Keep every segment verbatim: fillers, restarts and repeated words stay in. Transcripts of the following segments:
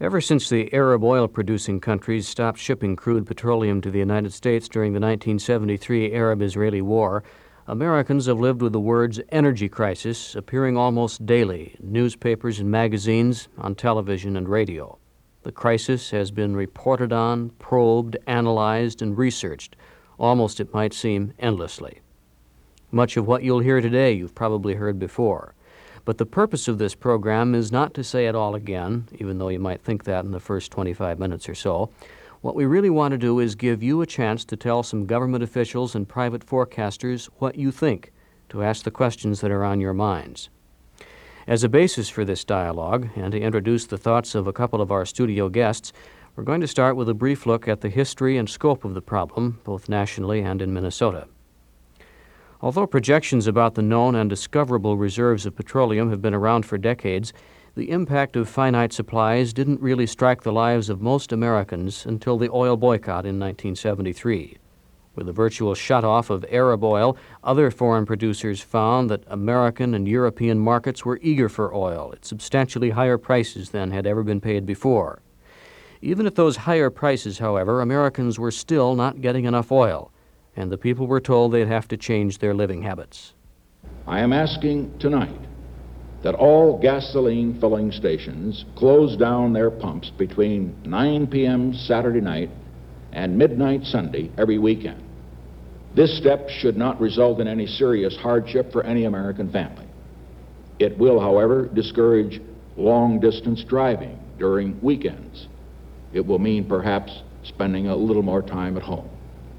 Ever since the Arab oil-producing countries stopped shipping crude petroleum to the United States during the nineteen seventy-three Arab-Israeli War, Americans have lived with the words energy crisis appearing almost daily in newspapers and magazines, on television and radio. The crisis has been reported on, probed, analyzed, and researched, almost, it might seem, endlessly. Much of what you'll hear today you've probably heard before. But the purpose of this program is not to say it all again, even though you might think that in the first twenty-five minutes or so. What we really want to do is give you a chance to tell some government officials and private forecasters what you think, to ask the questions that are on your minds. As a basis for this dialogue, and to introduce the thoughts of a couple of our studio guests, we're going to start with a brief look at the history and scope of the problem, both nationally and in Minnesota. Although projections about the known and discoverable reserves of petroleum have been around for decades, the impact of finite supplies didn't really strike the lives of most Americans until the oil boycott in nineteen seventy-three. With the virtual shutoff of Arab oil, other foreign producers found that American and European markets were eager for oil at substantially higher prices than had ever been paid before. Even at those higher prices, however, Americans were still not getting enough oil, and the people were told they'd have to change their living habits. I am asking tonight that all gasoline filling stations close down their pumps between nine p.m. Saturday night and midnight Sunday every weekend. This step should not result in any serious hardship for any American family. It will, however, discourage long-distance driving during weekends. It will mean perhaps spending a little more time at home.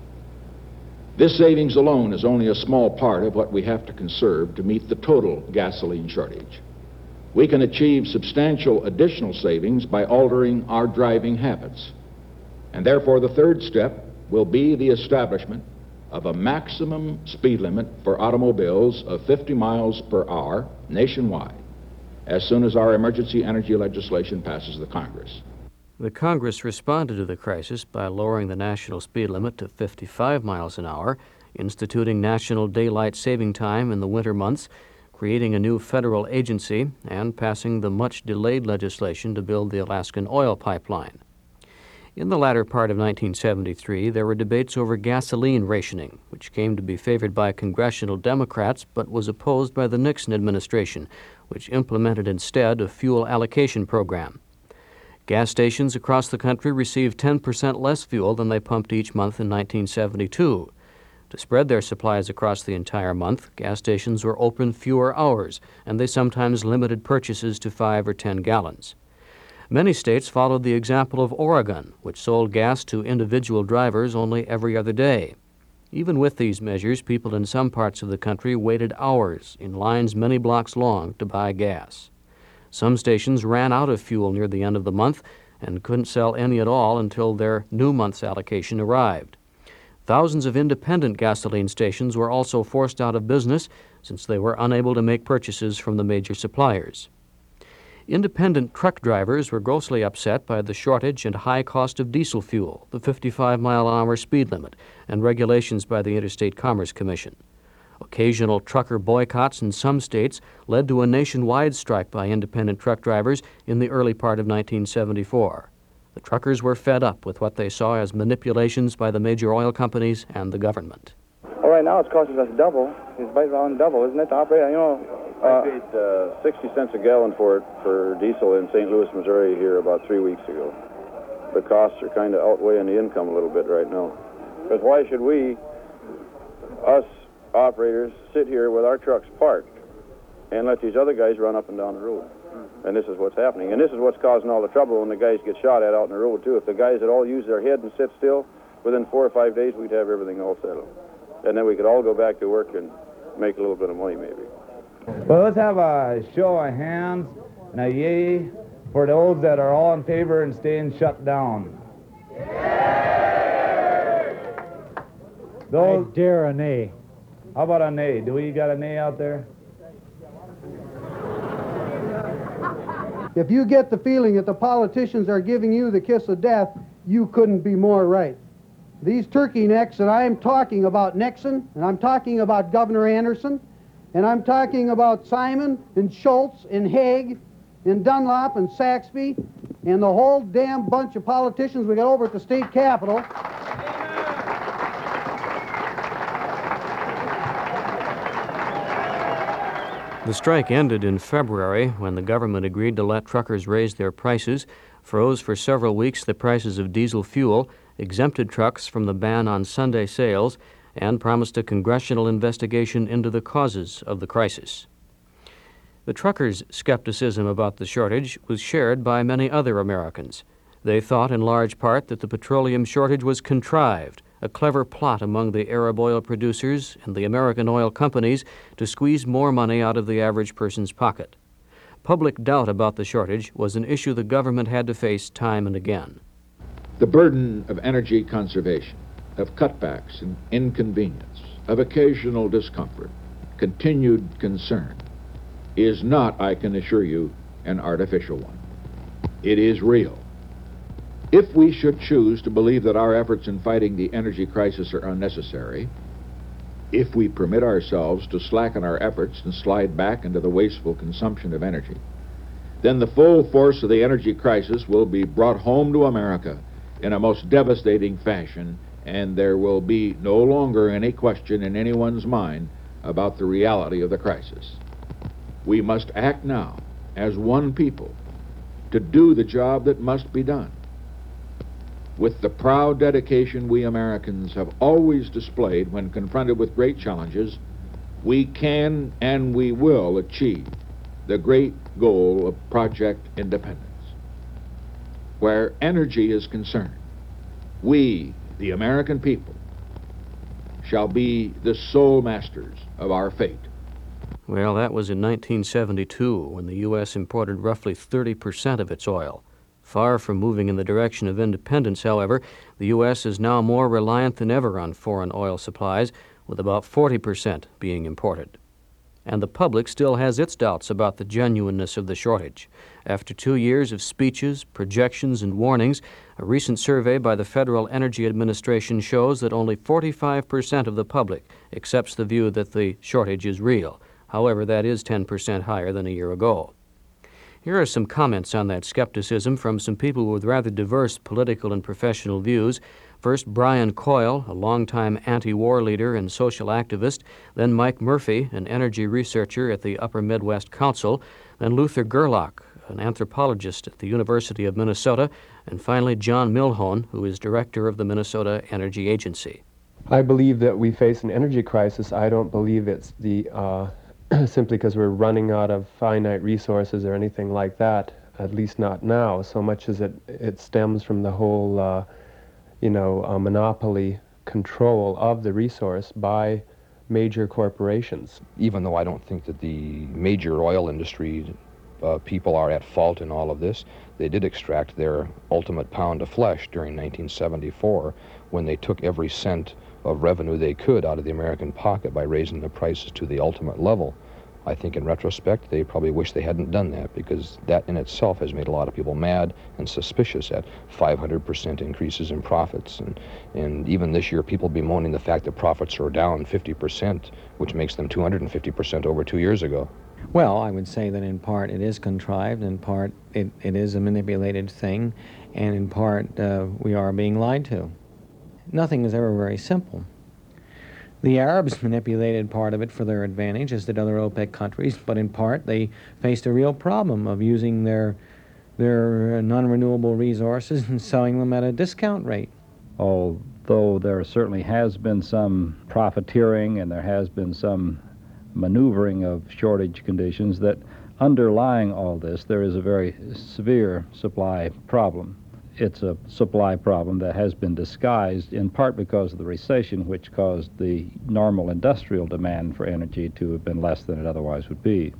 This savings alone is only a small part of what we have to conserve to meet the total gasoline shortage. We can achieve substantial additional savings by altering our driving habits. And therefore, the third step will be the establishment of a maximum speed limit for automobiles of fifty miles per hour nationwide as soon as our emergency energy legislation passes the Congress. The Congress responded to the crisis by lowering the national speed limit to fifty-five miles an hour, instituting national daylight saving time in the winter months, creating a new federal agency, and passing the much-delayed legislation to build the Alaskan oil pipeline. In the latter part of nineteen seventy-three, there were debates over gasoline rationing, which came to be favored by congressional Democrats but was opposed by the Nixon administration, which implemented instead a fuel allocation program. Gas stations across the country received ten percent less fuel than they pumped each month in nineteen seventy-two. To spread their supplies across the entire month, gas stations were open fewer hours, and they sometimes limited purchases to five or ten gallons. Many states followed the example of Oregon, which sold gas to individual drivers only every other day. Even with these measures, people in some parts of the country waited hours in lines many blocks long to buy gas. Some stations ran out of fuel near the end of the month and couldn't sell any at all until their new month's allocation arrived. Thousands of independent gasoline stations were also forced out of business since they were unable to make purchases from the major suppliers. Independent truck drivers were grossly upset by the shortage and high cost of diesel fuel, the fifty-five mile an hour speed limit, and regulations by the Interstate Commerce Commission. Occasional trucker boycotts in some states led to a nationwide strike by independent truck drivers in the early part of nineteen seventy-four. The truckers were fed up with what they saw as manipulations by the major oil companies and the government. Well, right now it's costing us double. It's right around double, isn't it, to operate? You know, uh, I paid uh, sixty cents a gallon for it for diesel in Saint Louis, Missouri here about three weeks ago. The costs are kind of outweighing the income a little bit right now. Because why should we, us operators, sit here with our trucks parked and let these other guys run up and down the road? Mm-hmm. And this is what's happening. And this is what's causing all the trouble when the guys get shot at out in the road, too. If the guys had all used their head and sit still, within four or five days, we'd have everything all settled. And then we could all go back to work and make a little bit of money, maybe. Well, let's have a show of hands and a yay for those that are all in favor and staying shut down. Those, I dare a nay. How about a nay? Do we got a nay out there? If you get the feeling that the politicians are giving you the kiss of death, you couldn't be more right. These turkey necks, and I am talking about Nixon, and I'm talking about Governor Anderson, and I'm talking about Simon and Schultz and Haig and Dunlop and Saxby and the whole damn bunch of politicians we got over at the state capitol. The strike ended in February when the government agreed to let truckers raise their prices, froze for several weeks the prices of diesel fuel, exempted trucks from the ban on Sunday sales, and promised a congressional investigation into the causes of the crisis. The truckers' skepticism about the shortage was shared by many other Americans. They thought in large part that the petroleum shortage was contrived, a clever plot among the Arab oil producers and the American oil companies to squeeze more money out of the average person's pocket. Public doubt about the shortage was an issue the government had to face time and again. The burden of energy conservation, of cutbacks and inconvenience, of occasional discomfort, continued concern, is not, I can assure you, an artificial one. It is real. If we should choose to believe that our efforts in fighting the energy crisis are unnecessary, if we permit ourselves to slacken our efforts and slide back into the wasteful consumption of energy, then the full force of the energy crisis will be brought home to America in a most devastating fashion, and there will be no longer any question in anyone's mind about the reality of the crisis. We must act now as one people to do the job that must be done. With the proud dedication we Americans have always displayed when confronted with great challenges, we can and we will achieve the great goal of Project Independence. Where energy is concerned, we, the American people, shall be the sole masters of our fate. Well, that was in nineteen seventy-two, when the U S imported roughly thirty percent of its oil. Far from moving in the direction of independence, however, the U S is now more reliant than ever on foreign oil supplies, with about forty percent being imported. And the public still has its doubts about the genuineness of the shortage. After two years of speeches, projections, and warnings, a recent survey by the Federal Energy Administration shows that only forty-five percent of the public accepts the view that the shortage is real. However, that is ten percent higher than a year ago. Here are some comments on that skepticism from some people with rather diverse political and professional views. First, Brian Coyle, a longtime anti-war leader and social activist, then Mike Murphy, an energy researcher at the Upper Midwest Council, then Luther Gerlach, an anthropologist at the University of Minnesota, and finally John Milhon, who is director of the Minnesota Energy Agency. I believe that we face an energy crisis. I don't believe it's the uh, simply because we're running out of finite resources or anything like that, at least not now, so much as it, it stems from the whole, uh, you know, uh, monopoly control of the resource by major corporations. Even though I don't think that the major oil industry uh, people are at fault in all of this, they did extract their ultimate pound of flesh during nineteen seventy-four when they took every cent of revenue they could out of the American pocket by raising the prices to the ultimate level. I think in retrospect they probably wish they hadn't done that, because that in itself has made a lot of people mad and suspicious at five hundred percent increases in profits. And, and even this year people bemoaning the fact that profits are down fifty percent, which makes them two hundred fifty percent over two years ago. Well, I would say that in part it is contrived, in part it, it is a manipulated thing, and in part uh, we are being lied to. Nothing is ever very simple. The Arabs manipulated part of it for their advantage, as did other OPEC countries, but in part they faced a real problem of using their, their non-renewable resources and selling them at a discount rate. Although there certainly has been some profiteering and there has been some maneuvering of shortage conditions, that underlying all this there is a very severe supply problem. It's a supply problem that has been disguised in part because of the recession, which caused the normal industrial demand for energy to have been less than it otherwise would be.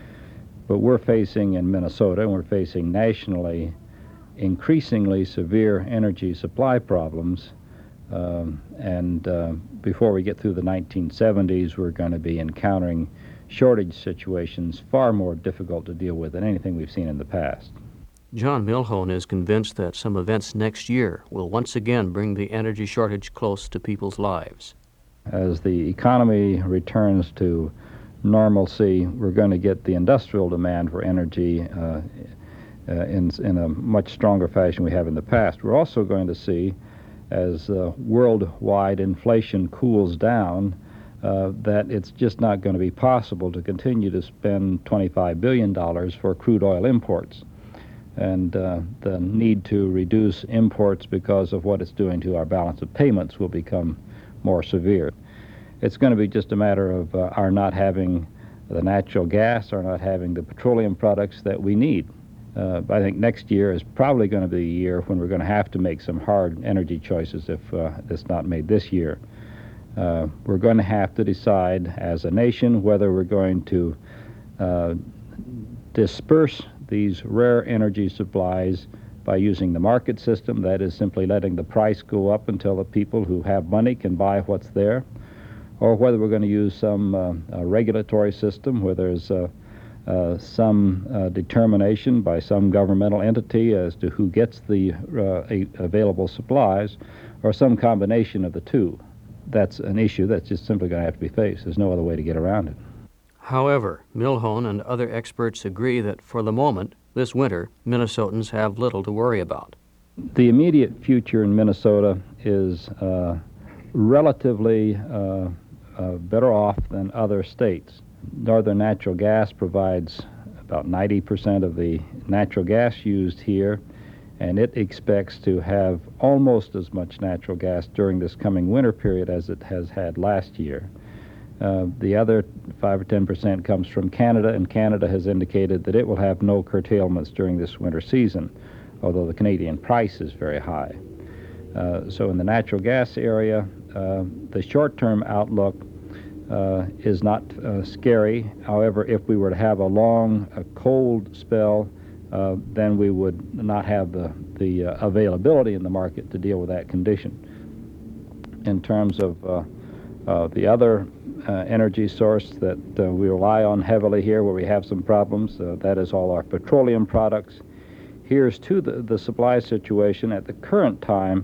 But we're facing in Minnesota, and we're facing nationally, increasingly severe energy supply problems. Um, and uh, before we get through the nineteen seventies, we're going to be encountering shortage situations far more difficult to deal with than anything we've seen in the past. John Milhon is convinced that some events next year will once again bring the energy shortage close to people's lives. As the economy returns to normalcy, we're going to get the industrial demand for energy uh, uh, in, in a much stronger fashion we have in the past. We're also going to see, as uh, worldwide inflation cools down, uh, that it's just not going to be possible to continue to spend twenty-five billion dollars for crude oil imports. And uh, the need to reduce imports because of what it's doing to our balance of payments will become more severe. It's going to be just a matter of uh, our not having the natural gas, or not having the petroleum products that we need. Uh, I think next year is probably going to be a year when we're going to have to make some hard energy choices if uh, it's not made this year. Uh, we're going to have to decide as a nation whether we're going to uh, disperse these rare energy supplies by using the market system, that is simply letting the price go up until the people who have money can buy what's there, or whether we're going to use some uh, uh, regulatory system where there's uh, uh, some uh, determination by some governmental entity as to who gets the uh, a available supplies, or some combination of the two. That's an issue that's just simply going to have to be faced. There's no other way to get around it. However, Milhon and other experts agree that for the moment, this winter, Minnesotans have little to worry about. The immediate future in Minnesota is uh, relatively uh, uh, better off than other states. Northern Natural Gas provides about ninety percent of the natural gas used here, and it expects to have almost as much natural gas during this coming winter period as it has had last year. Uh, the other five or ten percent comes from Canada, and Canada has indicated that it will have no curtailments during this winter season, although the Canadian price is very high. Uh, so in the natural gas area, uh, the short-term outlook uh, is not uh, scary. However, if we were to have a long, a cold spell, uh, then we would not have the, the uh, availability in the market to deal with that condition. In terms of uh, uh, the other Uh, energy source that uh, we rely on heavily here where we have some problems, uh, that is all our petroleum products. Here's to the, the supply situation at the current time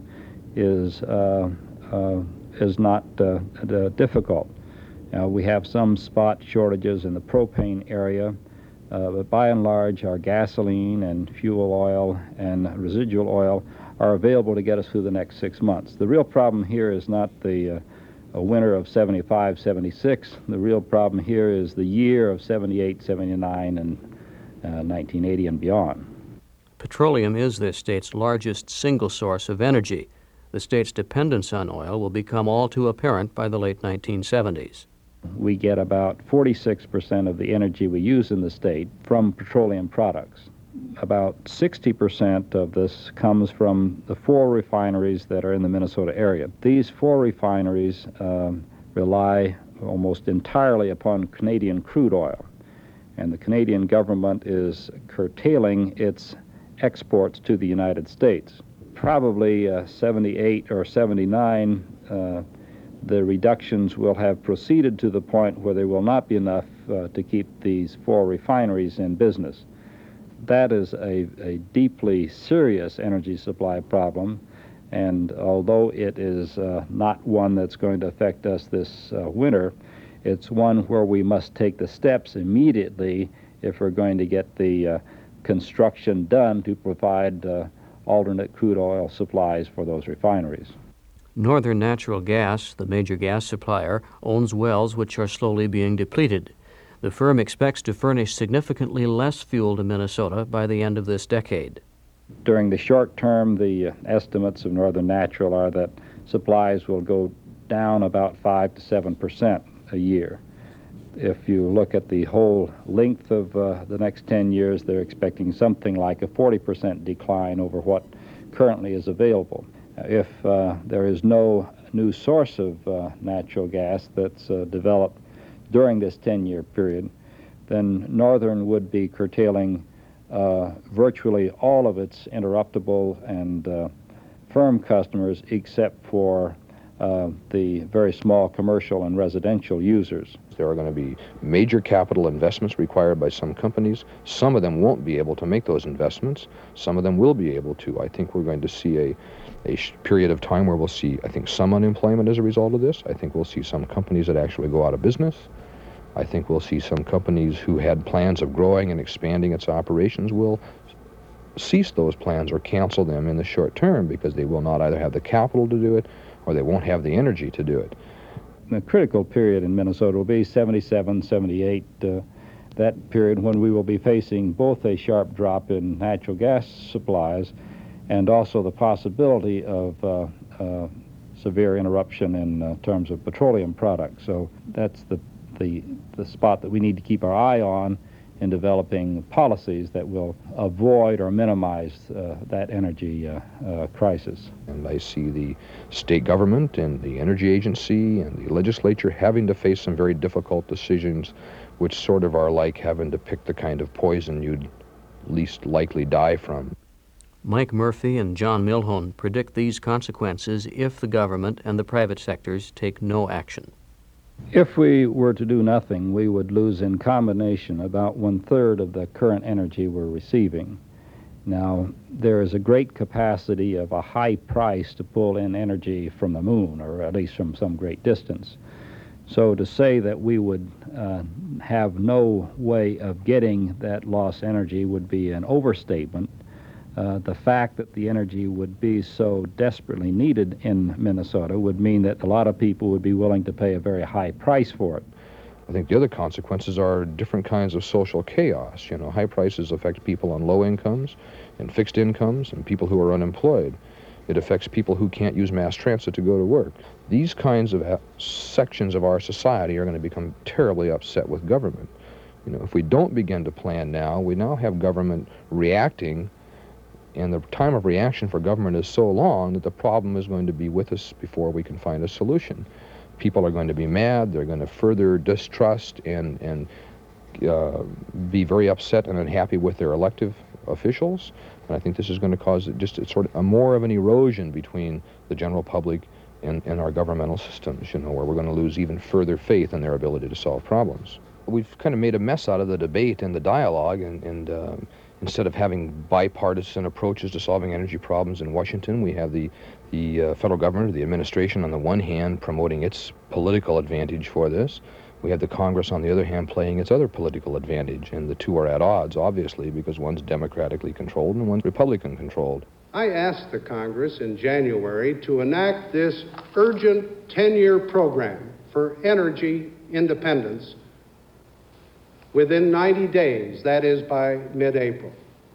is, uh, uh, is not uh, uh, difficult. Uh, we have some spot shortages in the propane area, uh, but by and large our gasoline and fuel oil and residual oil are available to get us through the next six months. The real problem here is not the uh, a winter of seventy-five, seventy-six. The real problem here is the year of seventy-eight, seventy-nine, and uh, nineteen eighty and beyond. Petroleum is this state's largest single source of energy. The state's dependence on oil will become all too apparent by the late nineteen seventies. We get about forty-six percent of the energy we use in the state from petroleum products. About sixty percent of this comes from the four refineries that are in the Minnesota area. These four refineries um, rely almost entirely upon Canadian crude oil, and the Canadian government is curtailing its exports to the United States. Probably uh, seventy-eight or seventy-nine, uh, the reductions will have proceeded to the point where there will not be enough uh, to keep these four refineries in business. That is a, a deeply serious energy supply problem, and although it is uh, not one that's going to affect us this uh, winter, it's one where we must take the steps immediately if we're going to get the uh, construction done to provide uh, alternate crude oil supplies for those refineries. Northern Natural Gas, the major gas supplier, owns wells which are slowly being depleted. The firm expects to furnish significantly less fuel to Minnesota by the end of this decade. During the short term, the uh, estimates of Northern Natural are that supplies will go down about five to seven percent a year. If you look at the whole length of uh, the next ten years, they're expecting something like a forty percent decline over what currently is available. If uh, there is no new source of uh, natural gas that's uh, developed during this ten-year period, then Northern would be curtailing uh, virtually all of its interruptible and uh, firm customers except for uh, the very small commercial and residential users. There are going to be major capital investments required by some companies. Some of them won't be able to make those investments. Some of them will be able to. I think we're going to see a, a period of time where we'll see, I think, some unemployment as a result of this. I think we'll see some companies that actually go out of business. I think we'll see some companies who had plans of growing and expanding its operations will cease those plans or cancel them in the short term because they will not either have the capital to do it or they won't have the energy to do it. The critical period in Minnesota will be seventy-seven, seventy-eight, uh, that period when we will be facing both a sharp drop in natural gas supplies and also the possibility of uh, uh, severe interruption in uh, terms of petroleum products. So that's the, the, the spot that we need to keep our eye on in developing policies that will avoid or minimize uh, that energy uh, uh, crisis. And I see the state government and the energy agency and the legislature having to face some very difficult decisions which sort of are like having to pick the kind of poison you'd least likely die from. Mike Murphy and John Milhone predict these consequences if the government and the private sectors take no action. If we were to do nothing, we would lose in combination about one-third of the current energy we're receiving. Now, there is a great capacity of a high price to pull in energy from the moon, or at least from some great distance. So to say that we would uh, have no way of getting that lost energy would be an overstatement. Uh, the fact that the energy would be so desperately needed in Minnesota would mean that a lot of people would be willing to pay a very high price for it. I think the other consequences are different kinds of social chaos. You know, high prices affect people on low incomes and fixed incomes and people who are unemployed. It affects people who can't use mass transit to go to work. These kinds of sections of our society are going to become terribly upset with government. You know, if we don't begin to plan now, we now have government reacting, and the time of reaction for government is so long that the problem is going to be with us before we can find a solution. People are going to be mad, they're going to further distrust and, and uh, be very upset and unhappy with their elective officials. And I think this is going to cause just a sort of a more of an erosion between the general public and, and our governmental systems, you know, where we're going to lose even further faith in their ability to solve problems. We've kind of made a mess out of the debate and the dialogue, and, and uh, instead of having bipartisan approaches to solving energy problems in Washington, we have the, the uh, federal government, the administration on the one hand promoting its political advantage for this. We have the Congress on the other hand playing its other political advantage, and the two are at odds, obviously, because one's democratically controlled and one's Republican controlled. I asked the Congress in January to enact this urgent ten-year program for energy independence within ninety days, that is by mid-April.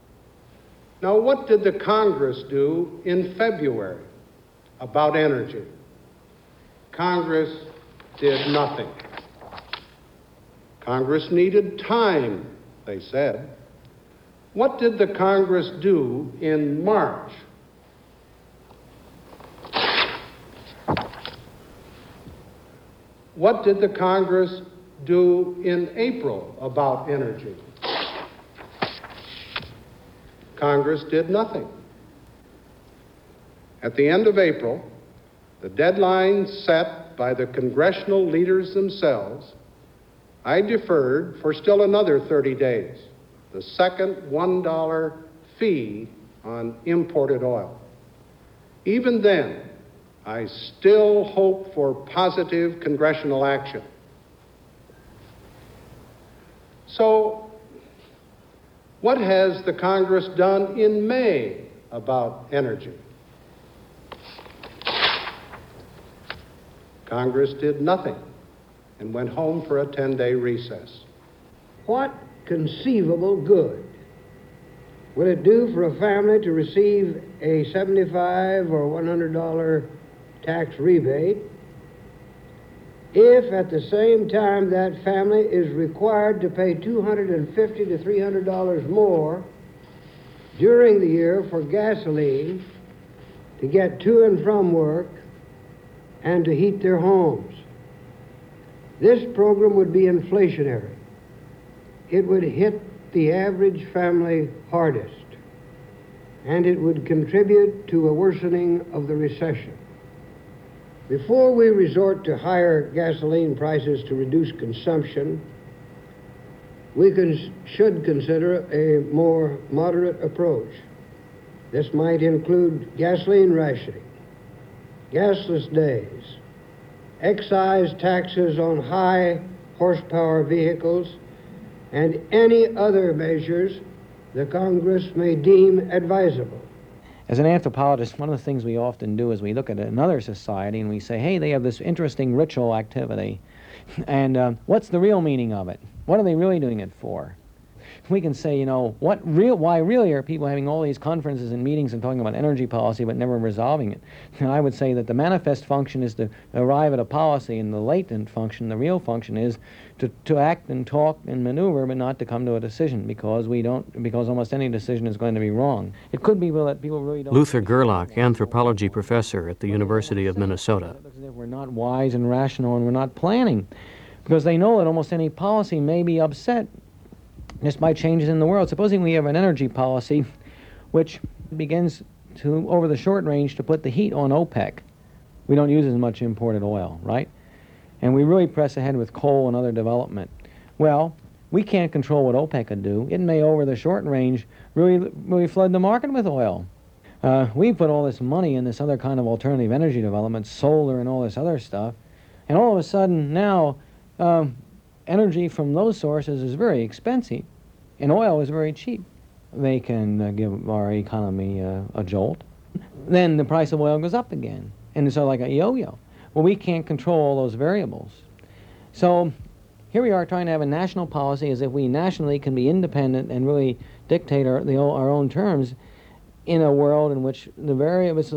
Now, what did the Congress do in February about energy? Congress did nothing. Congress needed time, they said. What did the Congress do in March? What did the Congress do in April about energy? Congress did nothing. At the end of April, the deadline set by the congressional leaders themselves, I deferred for still another thirty days the second one dollar fee on imported oil. Even then, I still hope for positive congressional action. So, what has the Congress done in May about energy? Congress did nothing and went home for a ten-day recess. What conceivable good would it do for a family to receive a seventy-five or one hundred dollar tax rebate if at the same time that family is required to pay two hundred fifty to three hundred dollars more during the year for gasoline to get to and from work and to heat their homes? This program would be inflationary. It would hit the average family hardest, and it would contribute to a worsening of the recession. Before we resort to higher gasoline prices to reduce consumption, we can, should consider a more moderate approach. This might include gasoline rationing, gasless days, excise taxes on high horsepower vehicles, and any other measures the Congress may deem advisable. As an anthropologist, one of the things we often do is we look at another society and we say, hey, they have this interesting ritual activity, and uh, what's the real meaning of it? What are they really doing it for? We can say, you know, what real, why really are people having all these conferences and meetings and talking about energy policy but never resolving it? And I would say that the manifest function is to arrive at a policy, and the latent function, the real function, is to, to act and talk and maneuver but not to come to a decision, because we don't, because almost any decision is going to be wrong. It could be that people really don't... Luther Gerlach, anthropology professor at the University of Minnesota. It looks as if we're not wise and rational and we're not planning, because they know that almost any policy may be upset just by changes in the world. Supposing we have an energy policy which begins to, over the short range, to put the heat on OPEC. We don't use as much imported oil, right? And we really press ahead with coal and other development. Well, we can't control what OPEC could do. It may, over the short range, really, really flood the market with oil. Uh, we put all this money in this other kind of alternative energy development, solar and all this other stuff, and all of a sudden now, um, energy from those sources is very expensive, and oil is very cheap. They can uh, give our economy uh, a jolt. Then the price of oil goes up again, and it's sort of like a yo-yo. Well, we can't control all those variables. So here we are trying to have a national policy as if we nationally can be independent and really dictate our, the, our own terms in a world in which the variables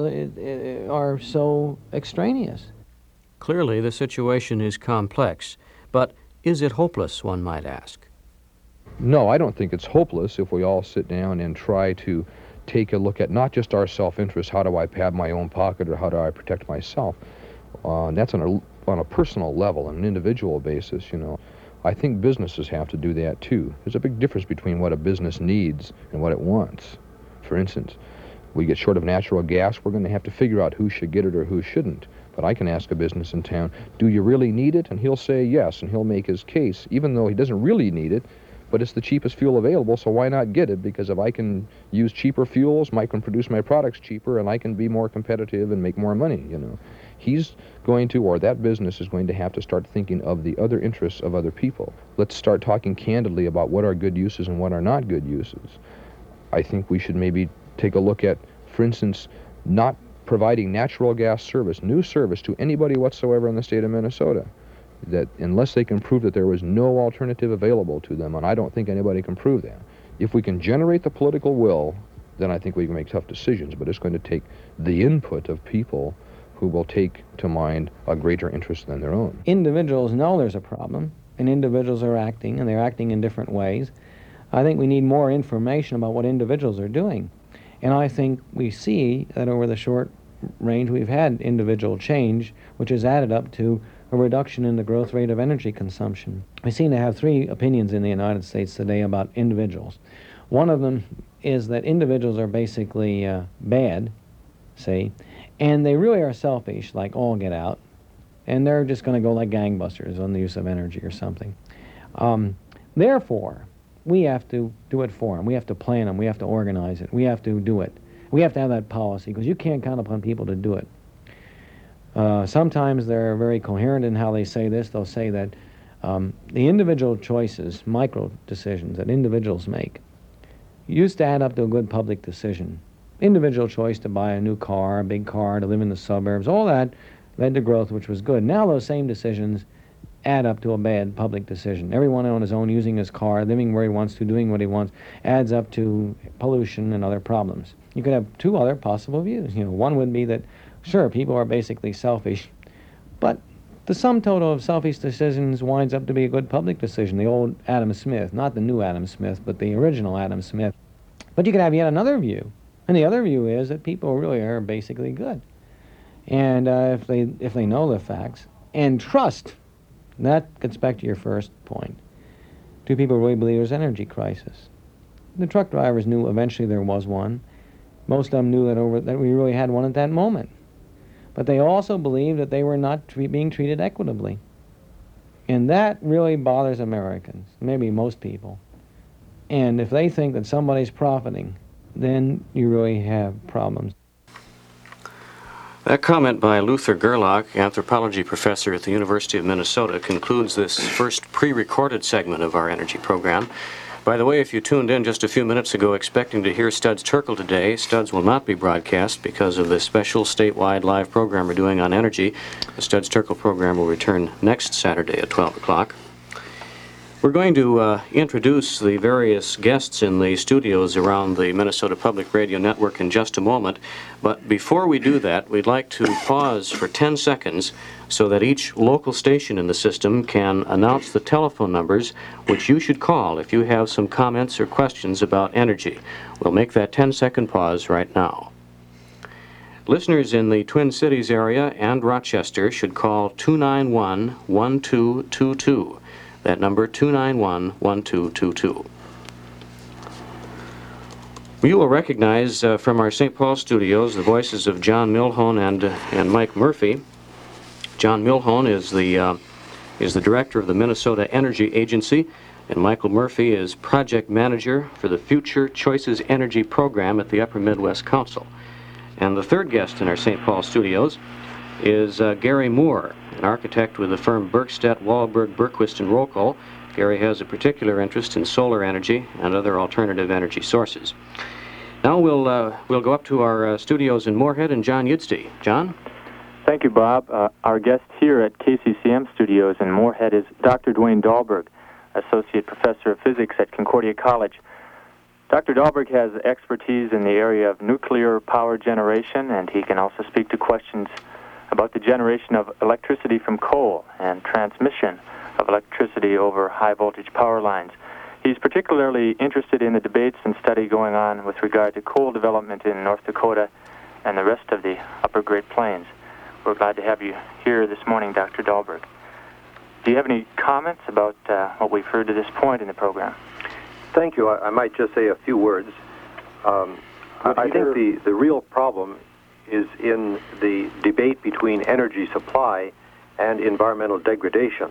are so extraneous. Clearly, the situation is complex, but is it hopeless, one might ask? No, I don't think it's hopeless if we all sit down and try to take a look at not just our self-interest, how do I pad my own pocket or how do I protect myself? Uh, that's on a, on a personal level, on an individual basis, you know. I think businesses have to do that too. There's a big difference between what a business needs and what it wants. For instance, we get short of natural gas, we're going to have to figure out who should get it or who shouldn't. But I can ask a business in town, do you really need it? And he'll say yes, and he'll make his case, even though he doesn't really need it, but it's the cheapest fuel available, so why not get it? Because if I can use cheaper fuels, I can produce my products cheaper, and I can be more competitive and make more money, you know. He's going to, or that business is going to have to start thinking of the other interests of other people. Let's start talking candidly about what are good uses and what are not good uses. I think we should maybe take a look at, for instance, not providing natural gas service, new service to anybody whatsoever in the state of Minnesota, that unless they can prove that there was no alternative available to them, and I don't think anybody can prove that. If we can generate the political will, then I think we can make tough decisions, but it's going to take the input of people who will take to mind a greater interest than their own. Individuals know there's a problem, and individuals are acting, and they're acting in different ways. I think we need more information about what individuals are doing. And I think we see that over the short range we've had individual change, which has added up to a reduction in the growth rate of energy consumption. We seem to have three opinions in the United States today about individuals. One of them is that individuals are basically uh, bad, see, and they really are selfish, like all get out, and they're just going to go like gangbusters on the use of energy or something. Um, therefore, we have to do it for them. We have to plan them. We have to organize it. We have to do it. We have to have that policy, because you can't count upon people to do it. Uh, sometimes they're very coherent in how they say this. They'll say that um, the individual choices, micro decisions that individuals make, used to add up to a good public decision. Individual choice to buy a new car, a big car, to live in the suburbs, all that led to growth, which was good. Now those same decisions add up to a bad public decision. Everyone on his own, using his car, living where he wants to, doing what he wants, adds up to pollution and other problems. You could have two other possible views. You know, one would be that, sure, people are basically selfish, but the sum total of selfish decisions winds up to be a good public decision. The old Adam Smith, not the new Adam Smith, but the original Adam Smith. But you could have yet another view, and the other view is that people really are basically good. And uh, if they if they know the facts and trust, that gets back to your first point. Do people really believe there's an energy crisis? The truck drivers knew eventually there was one. Most of them knew that over that we really had one at that moment. But they also believed that they were not tre- being treated equitably. And that really bothers Americans, maybe most people. And if they think that somebody's profiting, then you really have problems. That comment by Luther Gerlach, anthropology professor at the University of Minnesota, concludes this first pre-recorded segment of our energy program. By the way, if you tuned in just a few minutes ago expecting to hear Studs Terkel today, Studs will not be broadcast because of the special statewide live program we're doing on energy. The Studs Terkel program will return next Saturday at twelve o'clock. We're going to uh, introduce the various guests in the studios around the Minnesota Public Radio Network in just a moment, but before we do that, we'd like to pause for ten seconds so that each local station in the system can announce the telephone numbers which you should call if you have some comments or questions about energy. We'll make that ten second pause right now. Listeners in the Twin Cities area and Rochester should call two nine one, one two two two. That number, two nine one, one two two two. You will recognize uh, from our Saint Paul studios the voices of John Milhone and, uh, and Mike Murphy. John Milhone is the, uh, is the director of the Minnesota Energy Agency, and Michael Murphy is project manager for the Future Choices Energy Program at the Upper Midwest Council. And the third guest in our Saint Paul studios is uh, Gary Moore, an architect with the firm Bergstedt, Wahlberg, Berquist, and Rokoll. Gary has a particular interest in solar energy and other alternative energy sources. Now we'll, uh, we'll go up to our uh, studios in Moorhead and John Yudsty. John? Thank you, Bob. Uh, our guest here at K C C M Studios in Moorhead is Doctor Dwayne Dahlberg, Associate Professor of Physics at Concordia College. Doctor Dahlberg has expertise in the area of nuclear power generation, and he can also speak to questions about the generation of electricity from coal and transmission of electricity over high-voltage power lines. He's particularly interested in the debates and study going on with regard to coal development in North Dakota and the rest of the Upper Great Plains. We're glad to have you here this morning, Doctor Dahlberg. Do you have any comments about uh, what we've heard to this point in the program? Thank you. I, I might just say a few words. Um, I, I think the, the real problem is in the debate between energy supply and environmental degradation.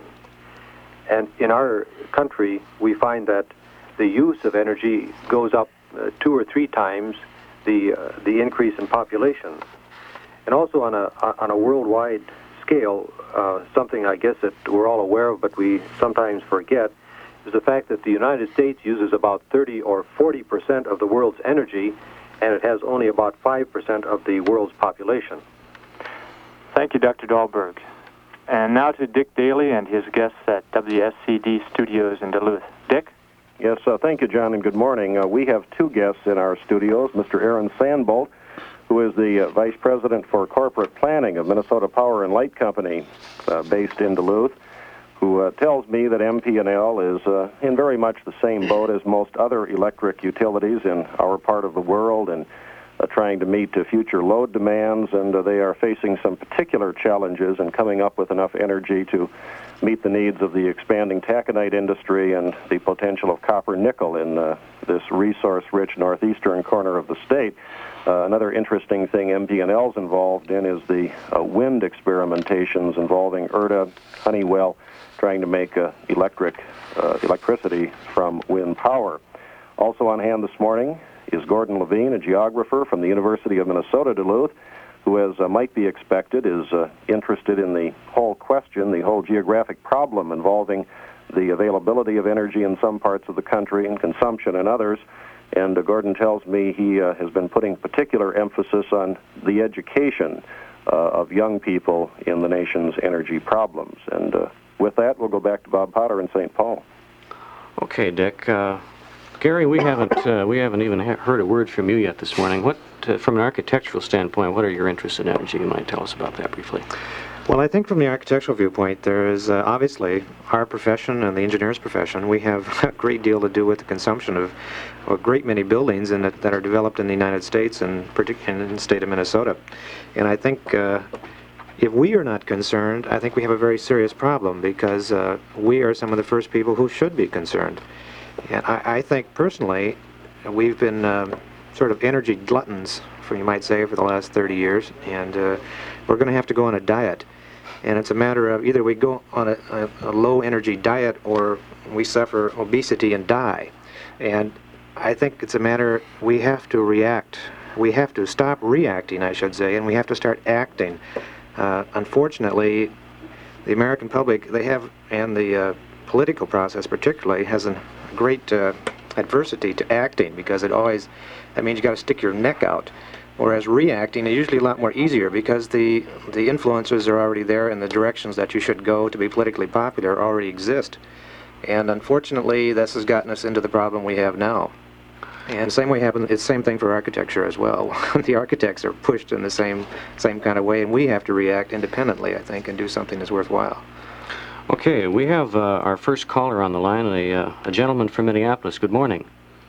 And in our country, we find that the use of energy goes up uh, two or three times the uh, the increase in population. And also on a on a worldwide scale, uh, something I guess that we're all aware of, but we sometimes forget, is the fact that the United States uses about thirty or forty percent of the world's energy, and it has only about five percent of the world's population. Thank you, Doctor Dahlberg. And now to Dick Daly and his guests at W S C D Studios in Duluth. Dick? Yes, uh, thank you, John, and good morning. Uh, we have two guests in our studios, Mister Aaron Sandbolt, who is the uh, Vice President for Corporate Planning of Minnesota Power and Light Company, uh, based in Duluth, who uh, tells me that M P and L is uh, in very much the same boat as most other electric utilities in our part of the world, and uh, trying to meet uh, future load demands, and uh, they are facing some particular challenges in coming up with enough energy to meet the needs of the expanding taconite industry and the potential of copper-nickel in uh, this resource-rich northeastern corner of the state. Uh, another interesting thing M P and L's involved in is the uh, wind experimentations involving I R T A, Honeywell, trying to make uh, electric uh, electricity from wind power. Also on hand this morning is Gordon Levine, a geographer from the University of Minnesota Duluth, who, as uh, might be expected, is uh, interested in the whole question, the whole geographic problem involving the availability of energy in some parts of the country and consumption in others. And uh, Gordon tells me he uh, has been putting particular emphasis on the education uh, of young people in the nation's energy problems. And uh, with that, we'll go back to Bob Potter in Saint Paul. Okay, Dick. Uh, Gary, we haven't uh, we haven't even ha- heard a word from you yet this morning. What, uh, from an architectural standpoint, what are your interests in energy? You might tell us about that briefly. Well, I think from the architectural viewpoint, there is uh, obviously our profession and the engineer's profession. We have a great deal to do with the consumption of a great many buildings in it that are developed in the United States and particularly in the state of Minnesota. And I think uh, if we are not concerned, I think we have a very serious problem, because uh, we are some of the first people who should be concerned. And I, I think personally, we've been um, sort of energy gluttons, for you might say, for the last thirty years, and uh, we're going to have to go on a diet. And it's a matter of either we go on a, a, a low energy diet or we suffer obesity and die. And I think it's a matter, we have to react. We have to stop reacting, I should say, and we have to start acting. Uh, unfortunately, the American public, they have, and the uh, political process particularly, has a great uh, adversity to acting, because it always, that means you got to stick your neck out. Whereas reacting is usually a lot more easier because the, the influences are already there and the directions that you should go to be politically popular already exist. And unfortunately, this has gotten us into the problem we have now. And the same way happens, it's the same thing for architecture as well. The architects are pushed in the same, same kind of way, and we have to react independently, I think, and do something that's worthwhile. Okay, we have uh, our first caller on the line, a, uh, a gentleman from Minneapolis. Good morning.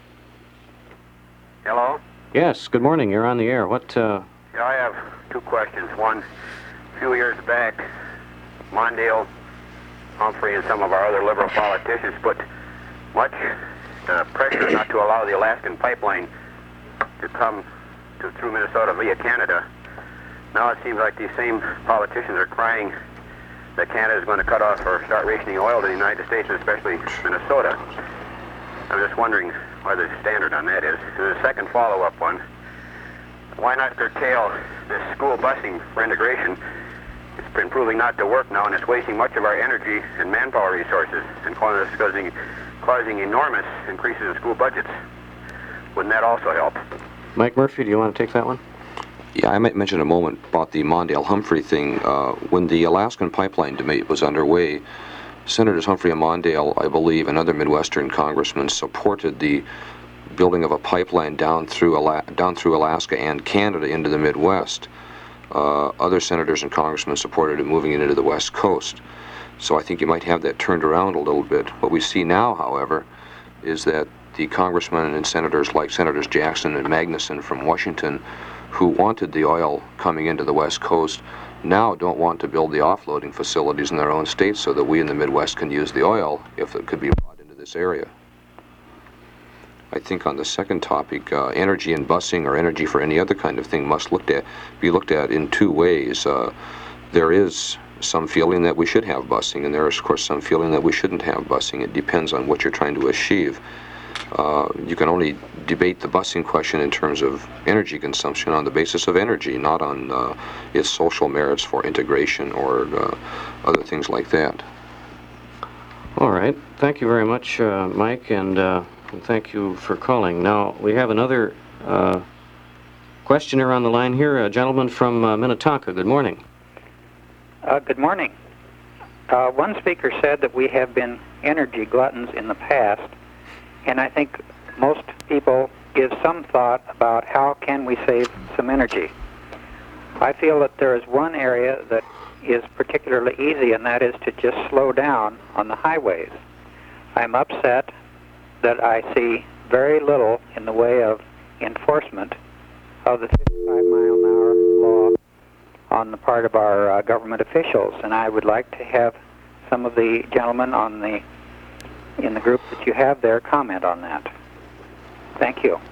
Hello? Yes, good morning. You're on the air. What? Uh... Yeah, I have two questions. One, a few years back, Mondale, Humphrey, and some of our other liberal politicians put much uh, pressure not to allow the Alaskan pipeline to come to, through Minnesota via Canada. Now it seems like these same politicians are crying that Canada is going to cut off or start rationing oil to the United States, and especially Minnesota. I'm just wondering what the standard on that is. And the second follow-up one, why not curtail this school busing for integration? It's been proving not to work now, and it's wasting much of our energy and manpower resources and causing, causing enormous increases in school budgets. Wouldn't that also help? Mike Murphy, do you want to take that one? Yeah, I might mention a moment about the Mondale-Humphrey thing. Uh, when the Alaskan pipeline debate was underway, Senators Humphrey and Mondale, I believe, and other Midwestern congressmen supported the building of a pipeline down through Ala- down through Alaska and Canada into the Midwest. Uh, other senators and congressmen supported it moving it into the West Coast. So I think you might have that turned around a little bit. What we see now, however, is that the congressmen and senators like Senators Jackson and Magnuson from Washington, who wanted the oil coming into the West Coast, now don't want to build the offloading facilities in their own states so that we in the Midwest can use the oil if it could be brought into this area. I think on the second topic, uh, energy and busing or energy for any other kind of thing must looked at, be looked at in two ways. Uh, there is some feeling that we should have busing, and there is, of course, some feeling that we shouldn't have busing. It depends on what you're trying to achieve. Uh, you can only debate the busing question in terms of energy consumption on the basis of energy, not on uh, its social merits for integration or uh, other things like that. All right. Thank you very much, uh, Mike, and, uh, and thank you for calling. Now, we have another uh, questioner on the line here, a gentleman from uh, Minnetonka. Good morning. Uh, good morning. Uh, one speaker said that we have been energy gluttons in the past, and I think most people give some thought about how can we save some energy. I feel that there is one area that is particularly easy, and that is to just slow down on the highways. I'm upset that I see very little in the way of enforcement of the fifty-five mile an hour law on the part of our uh, government officials, and I would like to have some of the gentlemen on the in the group that you have there comment on that. Thank you.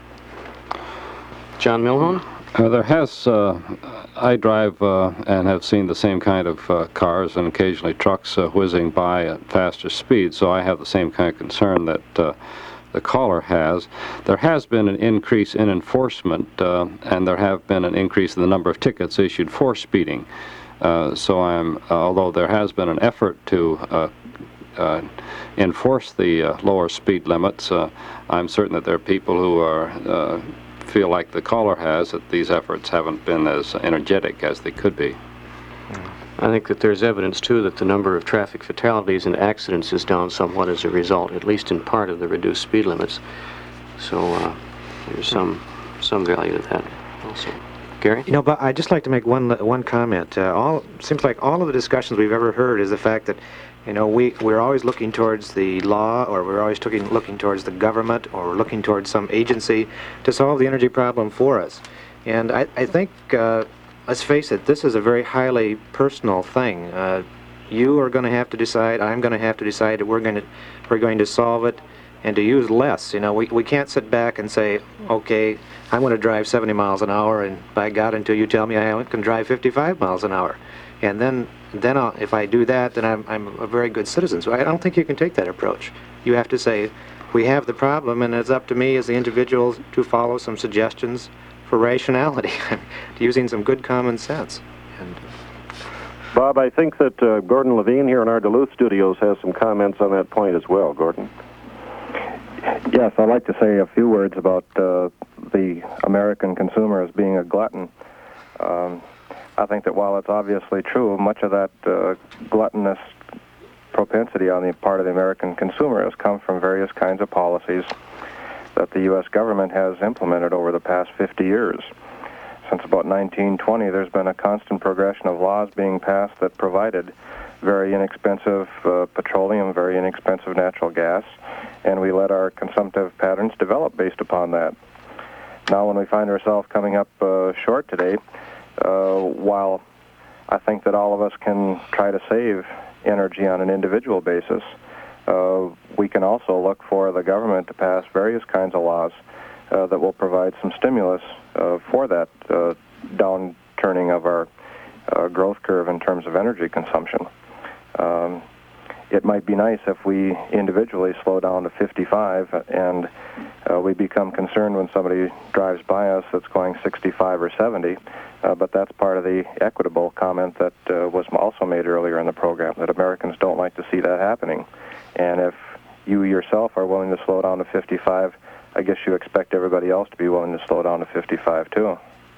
John Milhone? Uh, there has, uh, I drive uh, and have seen the same kind of uh, cars and occasionally trucks uh, whizzing by at faster speeds, so I have the same kind of concern that uh, the caller has. There has been an increase in enforcement, uh, and there have been an increase in the number of tickets issued for speeding. Uh, so I'm, uh, although there has been an effort to uh, uh, enforce the uh, lower speed limits, uh, I'm certain that there are people who are uh, feel like the caller has, that these efforts haven't been as energetic as they could be. I think that there's evidence, too, that the number of traffic fatalities and accidents is down somewhat as a result, at least in part of the reduced speed limits. So uh, there's some some value to that also. Gary? You know, but I'd just like to make one one comment. Uh, all seems like all of the discussions we've ever heard is the fact that, you know, we we're always looking towards the law, or we're always looking looking towards the government, or we're looking towards some agency to solve the energy problem for us. And I I think. Uh, Let's face it, this is a very highly personal thing. Uh, you are going to have to decide, I'm going to have to decide that we're going to we're going to solve it and to use less. You know, we, we can't sit back and say, okay, I'm going to drive seventy miles an hour, and by God, until you tell me I can drive fifty-five miles an hour. And then, then I'll, if I do that, then I'm, I'm a very good citizen. So I don't think you can take that approach. You have to say, we have the problem, and it's up to me as the individual to follow some suggestions for rationality, using some good common sense. And, Bob, I think that uh, Gordon Levine here in our Duluth studios has some comments on that point as well. Gordon? Yeah, Yes, I'd like to say a few words about uh, the American consumer as being a glutton. Um, I think that while it's obviously true, much of that uh, gluttonous propensity on the part of the American consumer has come from various kinds of policies that the U S government has implemented over the past fifty years. Since about nineteen twenty, there's been a constant progression of laws being passed that provided very inexpensive uh, petroleum, very inexpensive natural gas, and we let our consumptive patterns develop based upon that. Now, when we find ourselves coming up uh, short today, uh, while I think that all of us can try to save energy on an individual basis, uh, we can also look for the government to pass various kinds of laws uh, that will provide some stimulus uh, for that uh, downturning of our uh, growth curve in terms of energy consumption. Um, it might be nice if we individually slow down to fifty-five and uh, we become concerned when somebody drives by us that's going sixty-five or seventy, uh, but that's part of the equitable comment that uh, was also made earlier in the program, that Americans don't like to see that happening. And if you yourself are willing to slow down to fifty-five, I guess you expect everybody else to be willing to slow down to fifty-five too.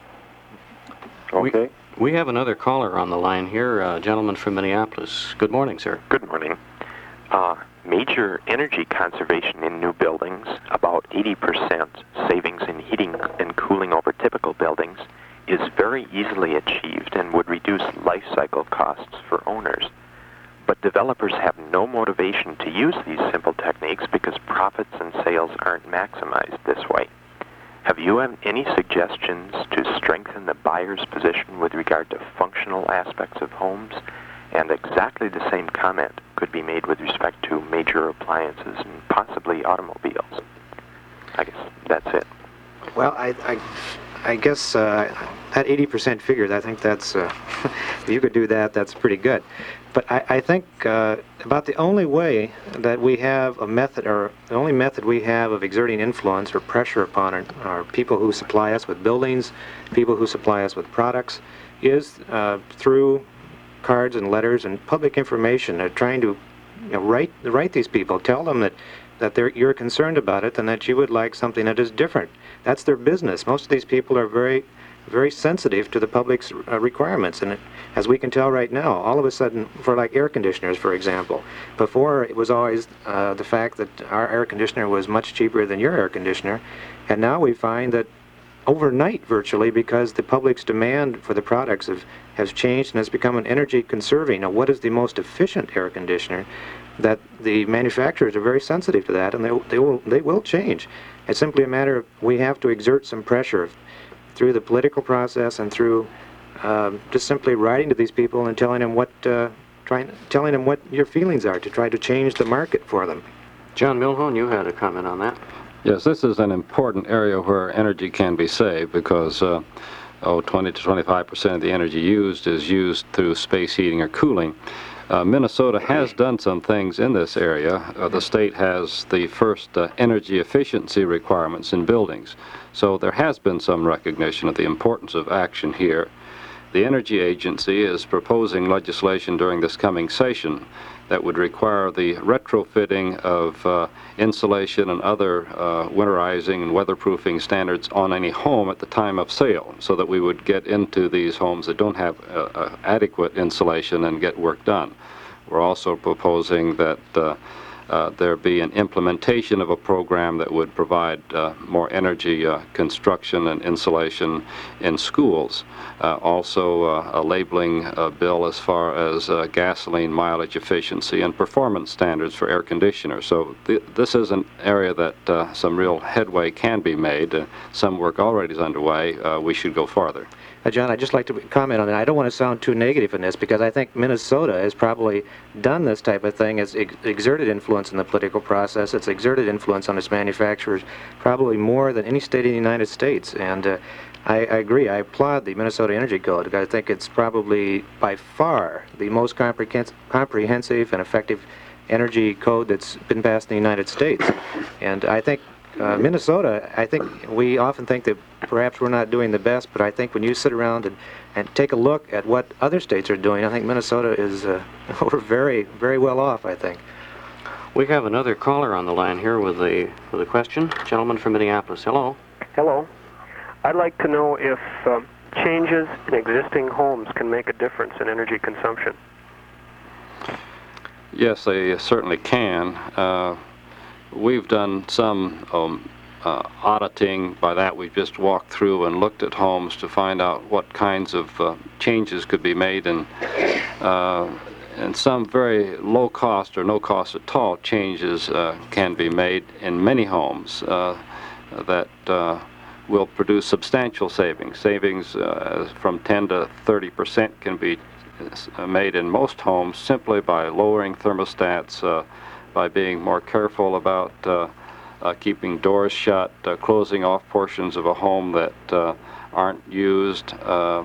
Okay. We, we have another caller on the line here, a gentleman from Minneapolis. Good morning, sir. Good morning. Uh, major energy conservation in new buildings, about eighty percent savings in heating and cooling over typical buildings, is very easily achieved and would reduce life cycle costs for owners. But developers have no motivation to use these simple techniques because profits and sales aren't maximized this way. Have you any suggestions to strengthen the buyer's position with regard to functional aspects of homes? And exactly the same comment could be made with respect to major appliances and possibly automobiles. I guess that's it. Well, I, I, I guess uh, that eighty percent figure, I think that's, uh, if you could do that, that's pretty good. But I, I think uh, about the only way that we have a method, or the only method we have of exerting influence or pressure upon our, our people who supply us with buildings, people who supply us with products, is uh, through cards and letters and public information. They're trying to you know, write write these people, tell them that that they're, you're concerned about it and that you would like something that is different. That's their business. Most of these people are very, very sensitive to the public's uh, requirements, and it, as we can tell right now, all of a sudden, for like air conditioners, for example, before it was always uh, the fact that our air conditioner was much cheaper than your air conditioner, and now we find that overnight, virtually, because the public's demand for the products have, has changed and has become an energy conserving. Now, what is the most efficient air conditioner? That the manufacturers are very sensitive to that, and they, they will they will change. It's simply a matter of we have to exert some pressure through the political process and through uh, just simply writing to these people and telling them what uh, trying telling them what your feelings are to try to change the market for them. John Milhone, you had a comment on that. Yes, this is an important area where energy can be saved because uh, oh, twenty to twenty-five percent of the energy used is used through space heating or cooling. Uh, Minnesota has done some things in this area. Uh, the state has the first uh, energy efficiency requirements in buildings. So there has been some recognition of the importance of action here. The Energy Agency is proposing legislation during this coming session that would require the retrofitting of uh, insulation and other uh, winterizing and weatherproofing standards on any home at the time of sale, so that we would get into these homes that don't have uh, uh, adequate insulation and get work done. We're also proposing that uh, uh, there be an implementation of a program that would provide uh, more energy uh, construction and insulation in schools. Uh, also uh, a labeling uh, bill as far as uh, gasoline mileage efficiency and performance standards for air conditioners. So th this is an area that uh, some real headway can be made. Uh, some work already is underway. Uh, we should go farther. Uh, John, I'd just like to comment on that. I don't want to sound too negative in this because I think Minnesota has probably done this type of thing. It's ex exerted influence in the political process. It's exerted influence on its manufacturers probably more than any state in the United States. And uh, I, I agree. I applaud the Minnesota Energy Code. I think it's probably by far the most comprehens comprehensive and effective energy code that's been passed in the United States. And I think Uh, Minnesota, I think we often think that perhaps we're not doing the best, but I think when you sit around and, and take a look at what other states are doing, I think Minnesota is uh, we're very, very well off, I think. We have another caller on the line here with a with a question. Gentleman from Minneapolis. Hello. Hello. I'd like to know if uh, changes in existing homes can make a difference in energy consumption. Yes, they certainly can. Uh, we've done some um, uh, auditing. By that, we've just walked through and looked at homes to find out what kinds of uh, changes could be made, and uh, and some very low cost or no cost at all changes uh, can be made in many homes uh, that uh, will produce substantial savings. Savings uh, from ten to thirty percent can be made in most homes simply by lowering thermostats, uh, by being more careful about uh, uh, keeping doors shut, uh, closing off portions of a home that uh, aren't used, uh,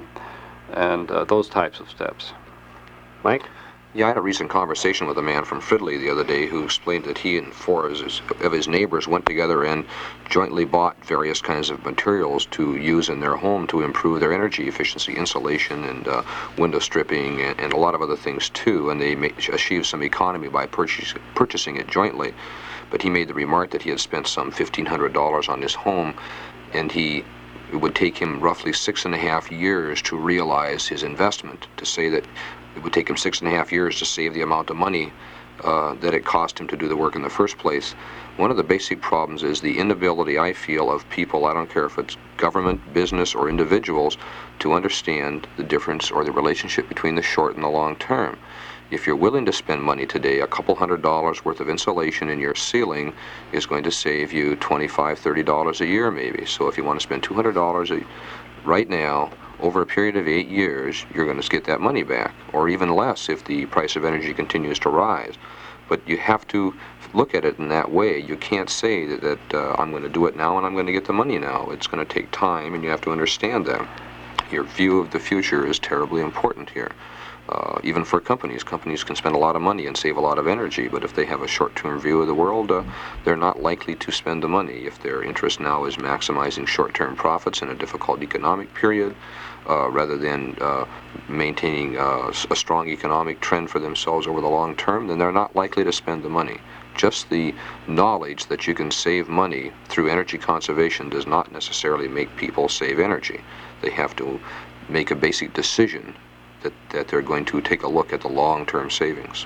and uh, those types of steps. Mike? Yeah, I had a recent conversation with a man from Fridley the other day who explained that he and four of his, of his neighbors went together and jointly bought various kinds of materials to use in their home to improve their energy efficiency, insulation and uh, window stripping and, and a lot of other things too, and they may, achieved some economy by purchase, purchasing it jointly. But he made the remark that he had spent some fifteen hundred dollars on his home, and he it would take him roughly six and a half years to realize his investment, to say that it would take him six and a half years to save the amount of money uh, that it cost him to do the work in the first place. One of the basic problems is the inability, I feel, of people, I don't care if it's government, business, or individuals, to understand the difference or the relationship between the short and the long term. If you're willing to spend money today, a couple hundred dollars worth of insulation in your ceiling is going to save you twenty-five, thirty dollars a year maybe. So if you want to spend two hundred dollars a, right now, over a period of eight years, you're going to get that money back, or even less if the price of energy continues to rise. But you have to look at it in that way. You can't say that, that uh, I'm going to do it now and I'm going to get the money now. It's going to take time, and you have to understand that. Your view of the future is terribly important here. Uh, even for companies, companies can spend a lot of money and save a lot of energy, but if they have a short-term view of the world, uh, they're not likely to spend the money. If their interest now is maximizing short-term profits in a difficult economic period, uh, rather than uh, maintaining uh, a strong economic trend for themselves over the long term, then they're not likely to spend the money. Just the knowledge that you can save money through energy conservation does not necessarily make people save energy. They have to make a basic decision that, that they're going to take a look at the long-term savings.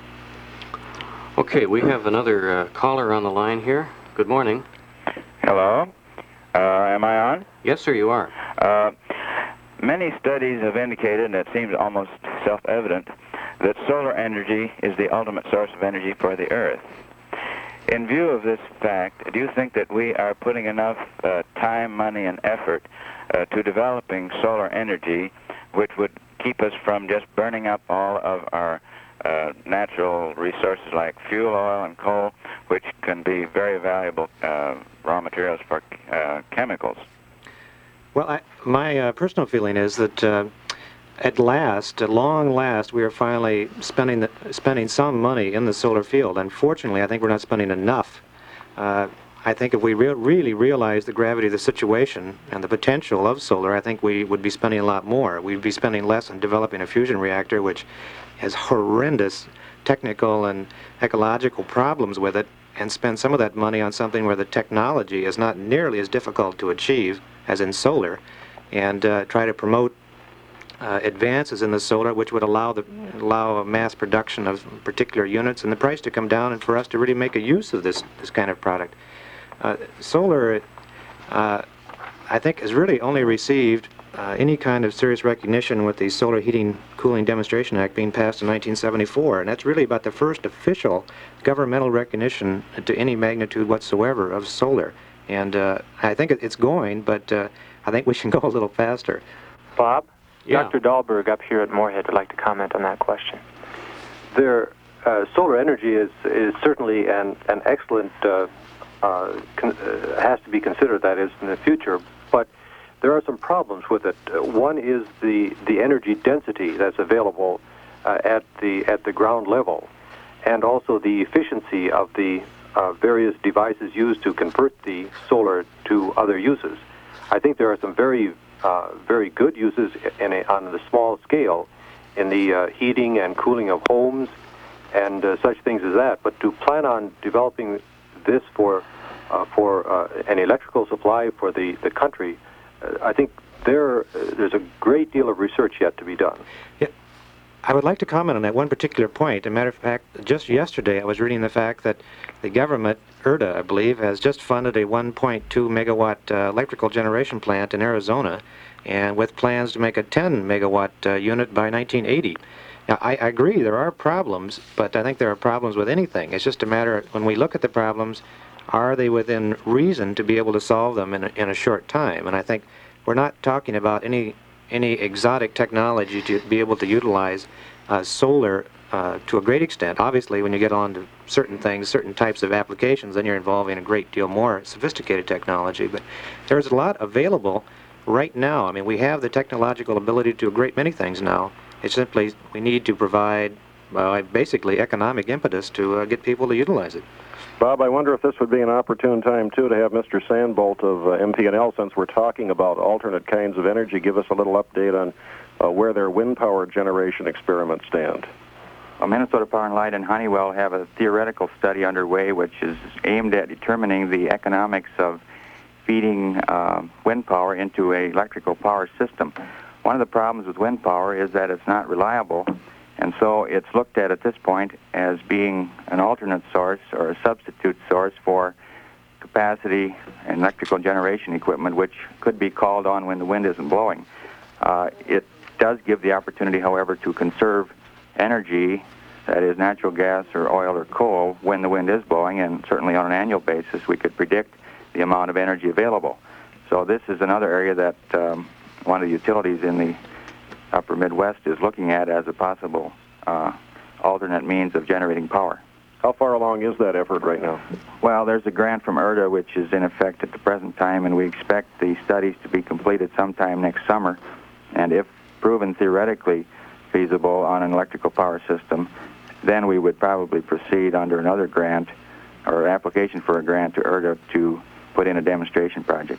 Okay, we have another uh, caller on the line here. Good morning. Hello. Uh, am I on? Yes, sir, you are. Uh, many studies have indicated, and it seems almost self-evident, that solar energy is the ultimate source of energy for the Earth. In view of this fact, do you think that we are putting enough uh, time, money, and effort uh, to developing solar energy, which would keep us from just burning up all of our uh, natural resources like fuel oil and coal, which can be very valuable uh, raw materials for uh, chemicals? Well, I, my uh, personal feeling is that uh, at last, at long last, we are finally spending the, spending some money in the solar field. Unfortunately, I think we're not spending enough. Uh, I think if we re really realize the gravity of the situation and the potential of solar, I think we would be spending a lot more. We'd be spending less on developing a fusion reactor, which has horrendous technical and ecological problems with it, and spend some of that money on something where the technology is not nearly as difficult to achieve as in solar, and uh, try to promote uh, advances in the solar which would allow the allow a mass production of particular units and the price to come down, and for us to really make a use of this this kind of product. Uh, solar, uh, I think, has really only received uh, any kind of serious recognition with the Solar Heating Cooling Demonstration Act being passed in nineteen seventy-four, and that's really about the first official governmental recognition to any magnitude whatsoever of solar. And uh, I think it's going, but uh, I think we should go a little faster. Bob? Yeah. Doctor Dahlberg up here at Moorhead would like to comment on that question. There, uh, solar energy is, is certainly an, an excellent uh, Uh, con uh, has to be considered, that is, in the future, but there are some problems with it. Uh, one is the the energy density that's available uh, at the at the ground level, and also the efficiency of the uh, various devices used to convert the solar to other uses. I think there are some very uh, very good uses in a, on the small scale in the uh, heating and cooling of homes, and uh, such things as that. But to plan on developing this for uh, for uh, an electrical supply for the the country, uh, I think there uh, there's a great deal of research yet to be done. Yeah. I would like to comment on that one particular point. As a matter of fact, just yesterday I was reading the fact that the government, I R D A, I believe, has just funded a one point two megawatt uh, electrical generation plant in Arizona, and with plans to make a ten megawatt uh, unit by nineteen eighty. Now, I, I agree there are problems, but I think there are problems with anything. It's just a matter of, when we look at the problems, are they within reason to be able to solve them in a, in a short time? And I think we're not talking about any any exotic technology to be able to utilize uh, solar uh, to a great extent. Obviously, when you get on to certain things, certain types of applications, then you're involving a great deal more sophisticated technology. But there's a lot available right now. I mean, we have the technological ability to do a great many things now. It's simply we need to provide uh, basically economic impetus to uh, get people to utilize it. Bob, I wonder if this would be an opportune time, too, to have Mister Sandbolt of uh, M P and L, since we're talking about alternate kinds of energy, give us a little update on uh, where their wind power generation experiments stand. Well, Minnesota Power and Light and Honeywell have a theoretical study underway which is aimed at determining the economics of feeding uh, wind power into an electrical power system. One of the problems with wind power is that it's not reliable, and so it's looked at at this point as being an alternate source or a substitute source for capacity and electrical generation equipment, which could be called on when the wind isn't blowing. Uh, it does give the opportunity, however, to conserve energy, that is natural gas or oil or coal, when the wind is blowing, and certainly on an annual basis we could predict the amount of energy available. So this is another area that um, one of the utilities in the upper Midwest is looking at as a possible uh, alternate means of generating power. How far along is that effort right now? Well, there's a grant from I R D A which is in effect at the present time, and we expect the studies to be completed sometime next summer. And if proven theoretically feasible on an electrical power system, then we would probably proceed under another grant or application for a grant to I R D A to put in a demonstration project.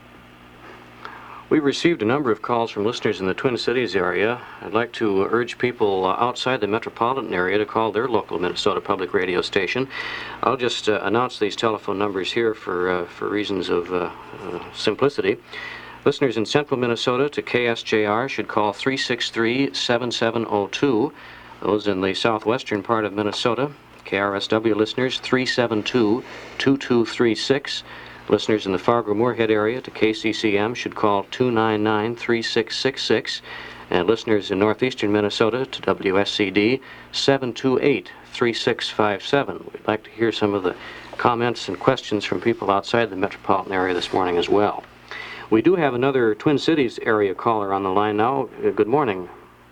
We received a number of calls from listeners in the Twin Cities area. I'd like to urge people uh, outside the metropolitan area to call their local Minnesota public radio station. I'll just uh, announce these telephone numbers here for, uh, for reasons of uh, uh, simplicity. Listeners in central Minnesota to K S J R should call three six three, seven seven zero two. Those in the southwestern part of Minnesota, K R S W listeners, three seven two, two two three six. Listeners in the Fargo-Moorhead area to K C C M should call two nine nine, three six six six. And listeners in northeastern Minnesota to W S C D, seven two eight, three six five seven. We'd like to hear some of the comments and questions from people outside the metropolitan area this morning as well. We do have another Twin Cities area caller on the line now. Uh, good morning.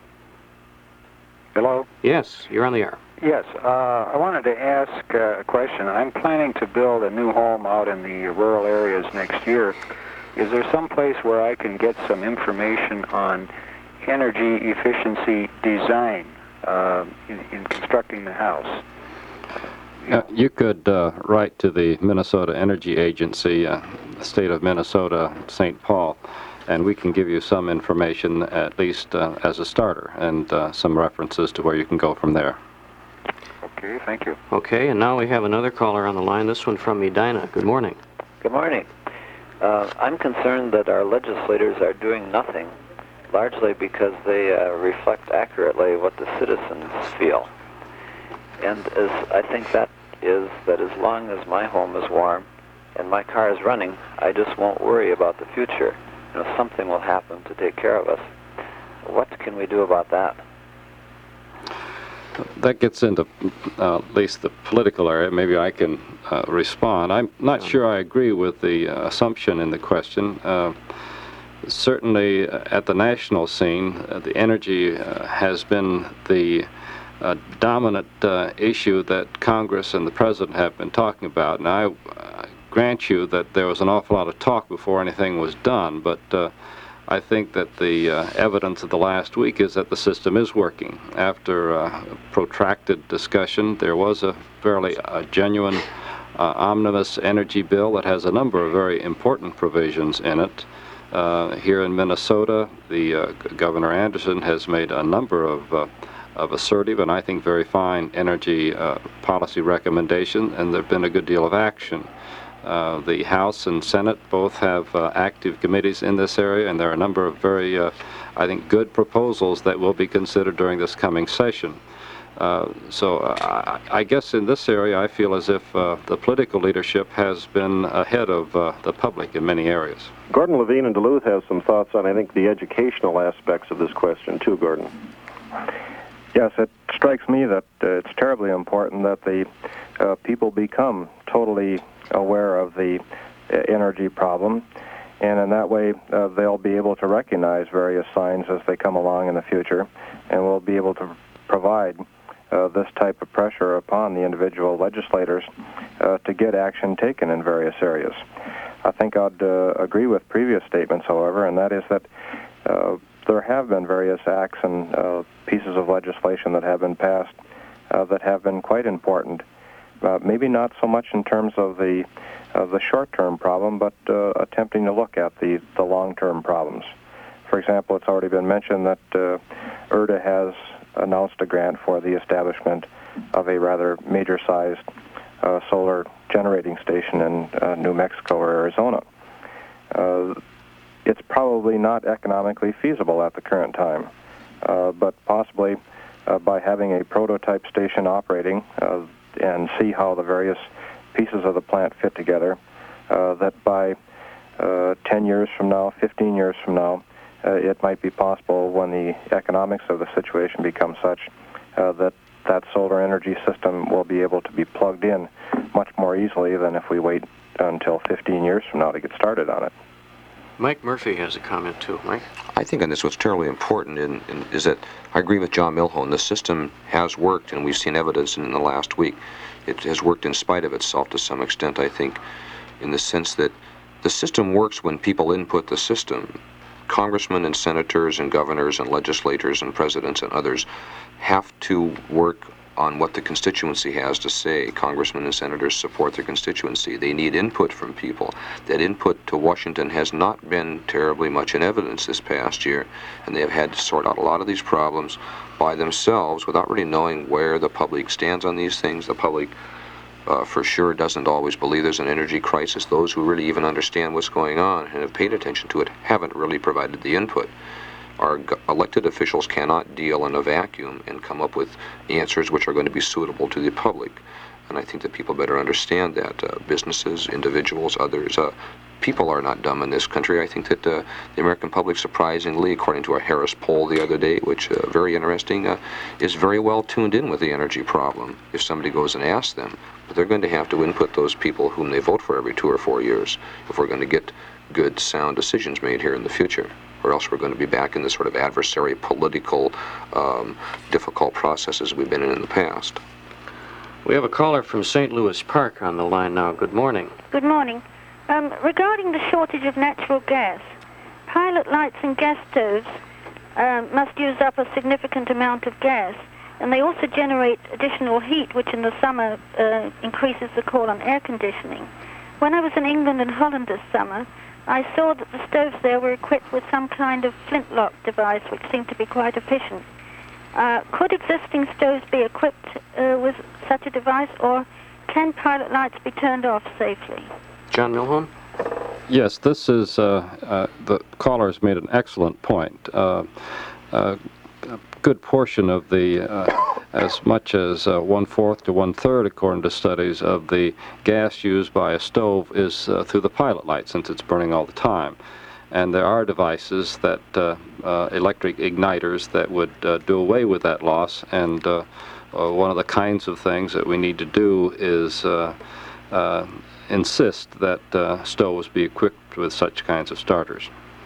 Hello? Yes, you're on the air. Yes, uh, I wanted to ask uh, a question. I'm planning to build a new home out in the rural areas next year. Is there some place where I can get some information on energy efficiency design uh, in, in constructing the house? Uh, you could uh, write to the Minnesota Energy Agency, uh, the state of Minnesota, Saint Paul, and we can give you some information, at least uh, as a starter, and uh, some references to where you can go from there. Okay, thank you. Okay, and now we have another caller on the line, this one from Edina. Good morning. Good morning. Uh, I'm concerned that our legislators are doing nothing, largely because they uh, reflect accurately what the citizens feel. And as I think that is that as long as my home is warm and my car is running, I just won't worry about the future. You know, something will happen to take care of us. What can we do about that? That gets into uh, at least the political area. Maybe I can uh, respond. I'm not sure I agree with the uh, assumption in the question. Uh, certainly uh, at the national scene, uh, the energy uh, has been the uh, dominant uh, issue that Congress and the President have been talking about. And I uh, grant you that there was an awful lot of talk before anything was done, but uh, I think that the uh, evidence of the last week is that the system is working. After uh, protracted discussion, there was a fairly uh, genuine uh, omnibus energy bill that has a number of very important provisions in it. Uh, here in Minnesota, the uh, Governor Anderson has made a number of uh, of assertive and I think very fine energy uh, policy recommendation, and there have been a good deal of action. Uh, the House and Senate both have uh, active committees in this area, and there are a number of very, uh, I think, good proposals that will be considered during this coming session. Uh, so uh, I, I guess in this area I feel as if uh, the political leadership has been ahead of uh, the public in many areas. Gordon Levine in Duluth has some thoughts on, I think, the educational aspects of this question too, Gordon. Yes, it strikes me that uh, it's terribly important that the uh, people become totally aware of the uh, energy problem, and in that way uh, they'll be able to recognize various signs as they come along in the future, and we'll be able to provide uh, this type of pressure upon the individual legislators uh, to get action taken in various areas. I think I'd uh, agree with previous statements, however, and that is that uh, there have been various acts and uh, pieces of legislation that have been passed uh, that have been quite important. Uh, maybe not so much in terms of the uh, the short-term problem, but uh, attempting to look at the, the long-term problems. For example, it's already been mentioned that uh, I R D A has announced a grant for the establishment of a rather major-sized uh, solar generating station in uh, New Mexico or Arizona. Uh, it's probably not economically feasible at the current time, uh, but possibly uh, by having a prototype station operating uh, and see how the various pieces of the plant fit together, uh, that by uh, ten years from now, fifteen years from now, uh, it might be possible when the economics of the situation become such uh, that that solar energy system will be able to be plugged in much more easily than if we wait until fifteen years from now to get started on it. Mike Murphy has a comment too. Mike? I think on this what's terribly important in, in, is that I agree with John Milhone. The system has worked, and we've seen evidence in the last week. It has worked in spite of itself to some extent, I think, in the sense that the system works when people input the system. Congressmen and senators and governors and legislators and presidents and others have to work on what the constituency has to say. Congressmen and senators support their constituency. They need input from people. That input to Washington has not been terribly much in evidence this past year, and they have had to sort out a lot of these problems by themselves without really knowing where the public stands on these things. The public uh, for sure doesn't always believe there's an energy crisis. Those who really even understand what's going on and have paid attention to it haven't really provided the input. Our elected officials cannot deal in a vacuum and come up with answers which are going to be suitable to the public. And I think that people better understand that. Uh, businesses, individuals, others, uh, people are not dumb in this country. I think that uh, the American public, surprisingly, according to a Harris poll the other day, which uh, very interesting, uh, is very well tuned in with the energy problem if somebody goes and asks them. But they're going to have to input those people whom they vote for every two or four years if we're going to get good, sound decisions made here in the future, or else we're going to be back in the sort of adversary, political, um, difficult processes we've been in in the past. We have a caller from Saint Louis Park on the line now. Good morning. Good morning. Um, regarding the shortage of natural gas, pilot lights and gas stoves uh, must use up a significant amount of gas, and they also generate additional heat, which in the summer uh, increases the call on air conditioning. When I was in England and Holland this summer, I saw that the stoves there were equipped with some kind of flintlock device, which seemed to be quite efficient. Uh, could existing stoves be equipped uh, with such a device, or can pilot lights be turned off safely? John Milhone? Yes, this is, uh, uh, the caller has made an excellent point. Uh, uh, a good portion of the, uh, as much as uh, one-fourth to one-third, according to studies, of the gas used by a stove is uh, through the pilot light, since it's burning all the time. And there are devices that, uh, uh, electric igniters, that would uh, do away with that loss. And uh, uh, one of the kinds of things that we need to do is uh, uh, insist that uh, stoves be equipped with such kinds of starters.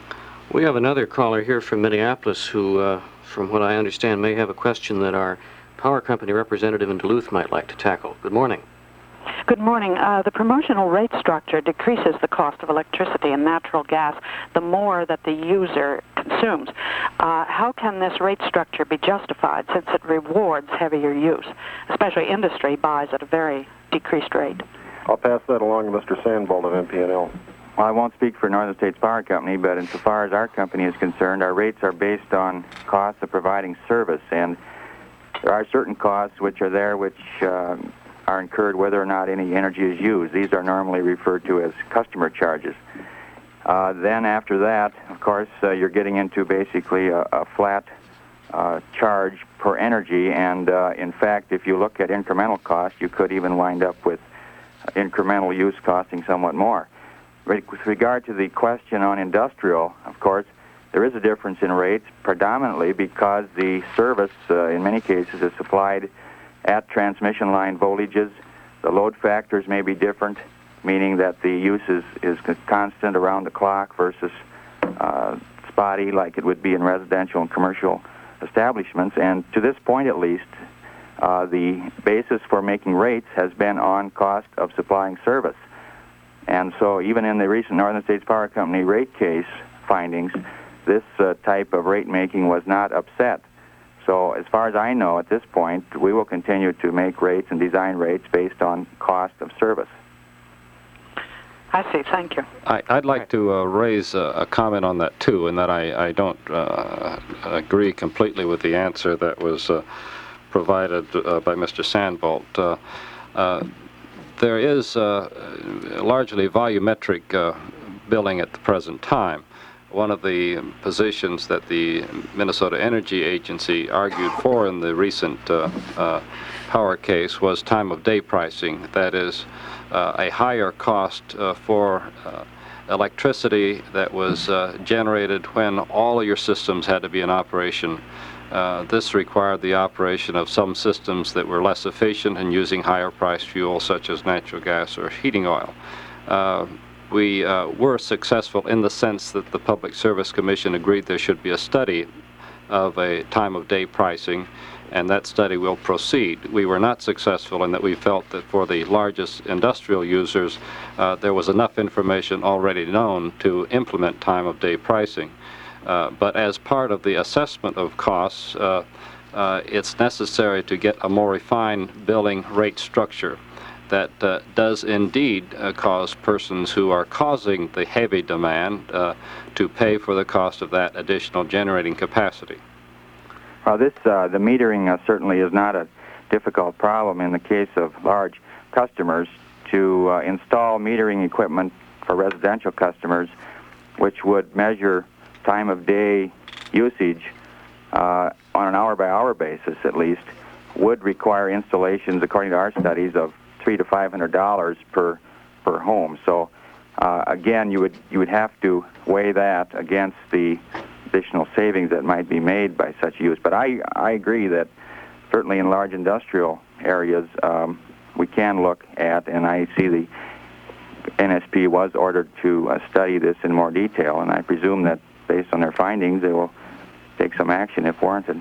We have another caller here from Minneapolis who, uh, from what I understand, may have a question that our power company representative in Duluth might like to tackle. Good morning. Good morning. Uh, the promotional rate structure decreases the cost of electricity and natural gas the more that the user consumes. Uh, how can this rate structure be justified since it rewards heavier use? Especially industry buys at a very decreased rate. I'll pass that along to Mister Sandbolt of M P N L. Well, I won't speak for Northern States Power Company, but insofar as our company is concerned, our rates are based on costs of providing service, and there are certain costs which are there which uh, are incurred whether or not any energy is used. These are normally referred to as customer charges. Uh, then after that, of course, uh, you're getting into basically a, a flat uh, charge per energy, and uh, in fact, if you look at incremental cost, you could even wind up with incremental use costing somewhat more. With regard to the question on industrial, of course, there is a difference in rates, predominantly because the service, uh, in many cases, is supplied at transmission line voltages. The load factors may be different, meaning that the use is, is constant around the clock versus uh, spotty like it would be in residential and commercial establishments. And to this point, at least, uh, the basis for making rates has been on cost of supplying service. And so even in the recent Northern States Power Company rate case findings, this uh, type of rate making was not upset. So as far as I know at this point, we will continue to make rates and design rates based on cost of service. I see. Thank you. I, I'd like to uh, raise a, a comment on that, too, in that I, I don't uh, agree completely with the answer that was uh, provided uh, by Mister Sandbolt. Uh, uh, there is uh, largely volumetric uh, billing at the present time. One of the positions that the Minnesota Energy Agency argued for in the recent uh, uh, power case was time of day pricing. That is, uh, a higher cost uh, for uh, electricity that was uh, generated when all of your systems had to be in operation. Uh, this required the operation of some systems that were less efficient and using higher priced fuel such as natural gas or heating oil. Uh, We uh, were successful in the sense that the Public Service Commission agreed there should be a study of a time of day pricing, and that study will proceed. We were not successful in that we felt that for the largest industrial users, uh, there was enough information already known to implement time of day pricing. Uh, but as part of the assessment of costs, uh, uh, it's necessary to get a more refined billing rate structure that uh, does indeed uh, cause persons who are causing the heavy demand uh, to pay for the cost of that additional generating capacity. Well, this uh, the metering uh, certainly is not a difficult problem in the case of large customers to uh, install metering equipment for residential customers, which would measure time of day usage uh, on an hour-by-hour basis at least, would require installations, according to our studies, of three to five hundred dollars per per home. So uh, again, you would you would have to weigh that against the additional savings that might be made by such use. But I I agree that certainly in large industrial areas um, we can look at, and I see the N S P was ordered to uh, study this in more detail, and I presume that based on their findings they will take some action if warranted.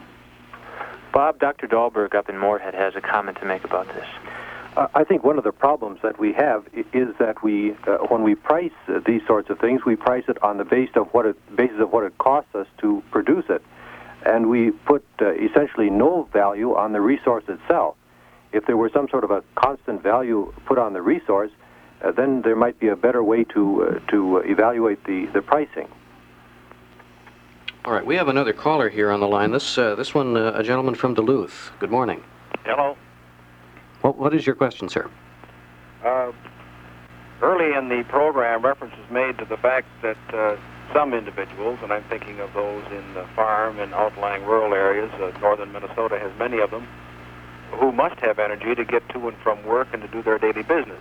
Bob, Doctor Dahlberg up in Moorhead has a comment to make about this. Uh, I think one of the problems that we have is that we, uh, when we price uh, these sorts of things, we price it on the basis of what it, basis of what it costs us to produce it, and we put uh, essentially no value on the resource itself. If there were some sort of a constant value put on the resource, uh, then there might be a better way to uh, to evaluate the, the pricing. All right, we have another caller here on the line. This uh, this one, uh, a gentleman from Duluth. Good morning. Hello. What, what is your question, sir? Uh, early in the program, reference was made to the fact that uh, some individuals, and I'm thinking of those in the farm and outlying rural areas, uh, northern Minnesota has many of them, who must have energy to get to and from work and to do their daily business.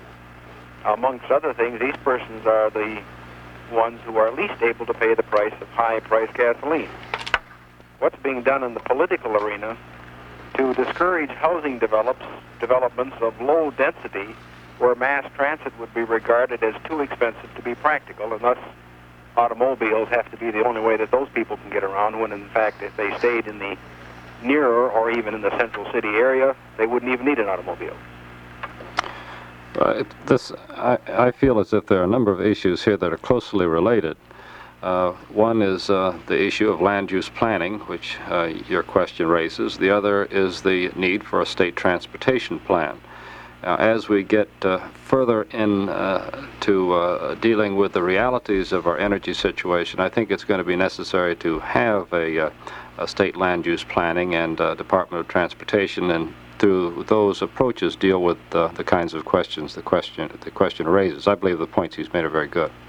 Amongst other things, these persons are the ones who are least able to pay the price of high-priced gasoline. What's being done in the political arena to discourage housing develops, developments of low density where mass transit would be regarded as too expensive to be practical, and thus automobiles have to be the only way that those people can get around, when in fact if they stayed in the nearer or even in the central city area, they wouldn't even need an automobile. Uh, it, this, I, I feel as if there are a number of issues here that are closely related. Uh, one is uh, the issue of land use planning, which uh, your question raises. The other is the need for a state transportation plan. Uh, as we get uh, further in uh, to uh, dealing with the realities of our energy situation, I think it's going to be necessary to have a, uh, uh, state land use planning and uh, Department of Transportation, and through those approaches deal with uh, the kinds of questions the question the question raises. I believe the points he's made are very good.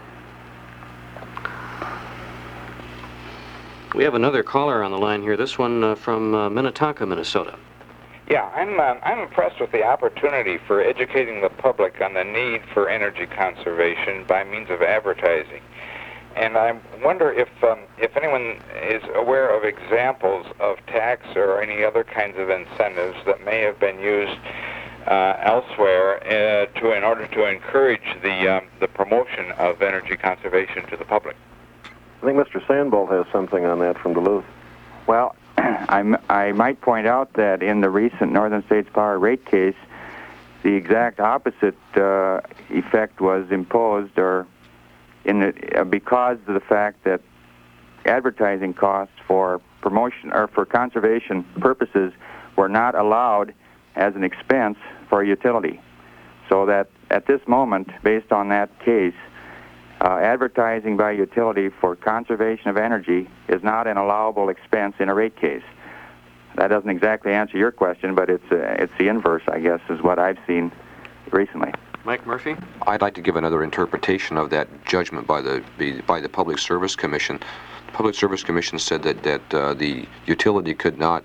We have another caller on the line here, this one uh, from uh, Minnetonka, Minnesota. Yeah, I'm, uh, I'm impressed with the opportunity for educating the public on the need for energy conservation by means of advertising. And I wonder if, um, if anyone is aware of examples of tax or any other kinds of incentives that may have been used uh, elsewhere uh, to, in order to encourage the, um, the promotion of energy conservation to the public. I think Mister Sandbolt has something on that from Duluth. Well, I'm, I might point out that in the recent Northern States Power rate case, the exact opposite uh, effect was imposed, or in the, uh, because of the fact that advertising costs for promotion or for conservation purposes were not allowed as an expense for a utility. So that at this moment, based on that case, Uh, advertising by utility for conservation of energy is not an allowable expense in a rate case. That doesn't exactly answer your question, but it's uh, it's the inverse, I guess, is what I've seen recently. Mike Murphy? I'd like to give another interpretation of that judgment by the by the Public Service Commission. The Public Service Commission said that that uh, the utility could not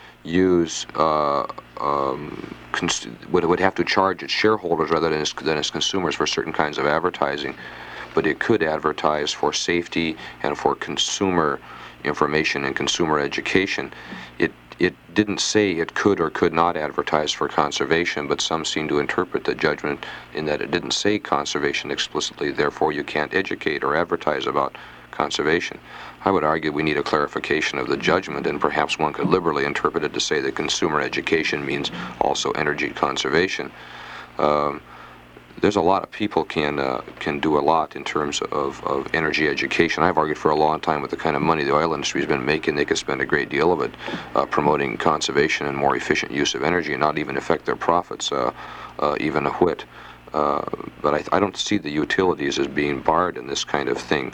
use uh, um, cons- would would have to charge its shareholders rather than its, than its consumers for certain kinds of advertising. But it could advertise for safety and for consumer information and consumer education. It it didn't say it could or could not advertise for conservation, but some seem to interpret the judgment in that it didn't say conservation explicitly, therefore you can't educate or advertise about conservation. I would argue we need a clarification of the judgment, and perhaps one could liberally interpret it to say that consumer education means also energy conservation. Um, There's a lot of people can uh, can do a lot in terms of, of energy education. I've argued for a long time with the kind of money the oil industry has been making, they could spend a great deal of it uh, promoting conservation and more efficient use of energy and not even affect their profits uh, uh, even a whit. Uh, but I, I don't see the utilities as being barred in this kind of thing.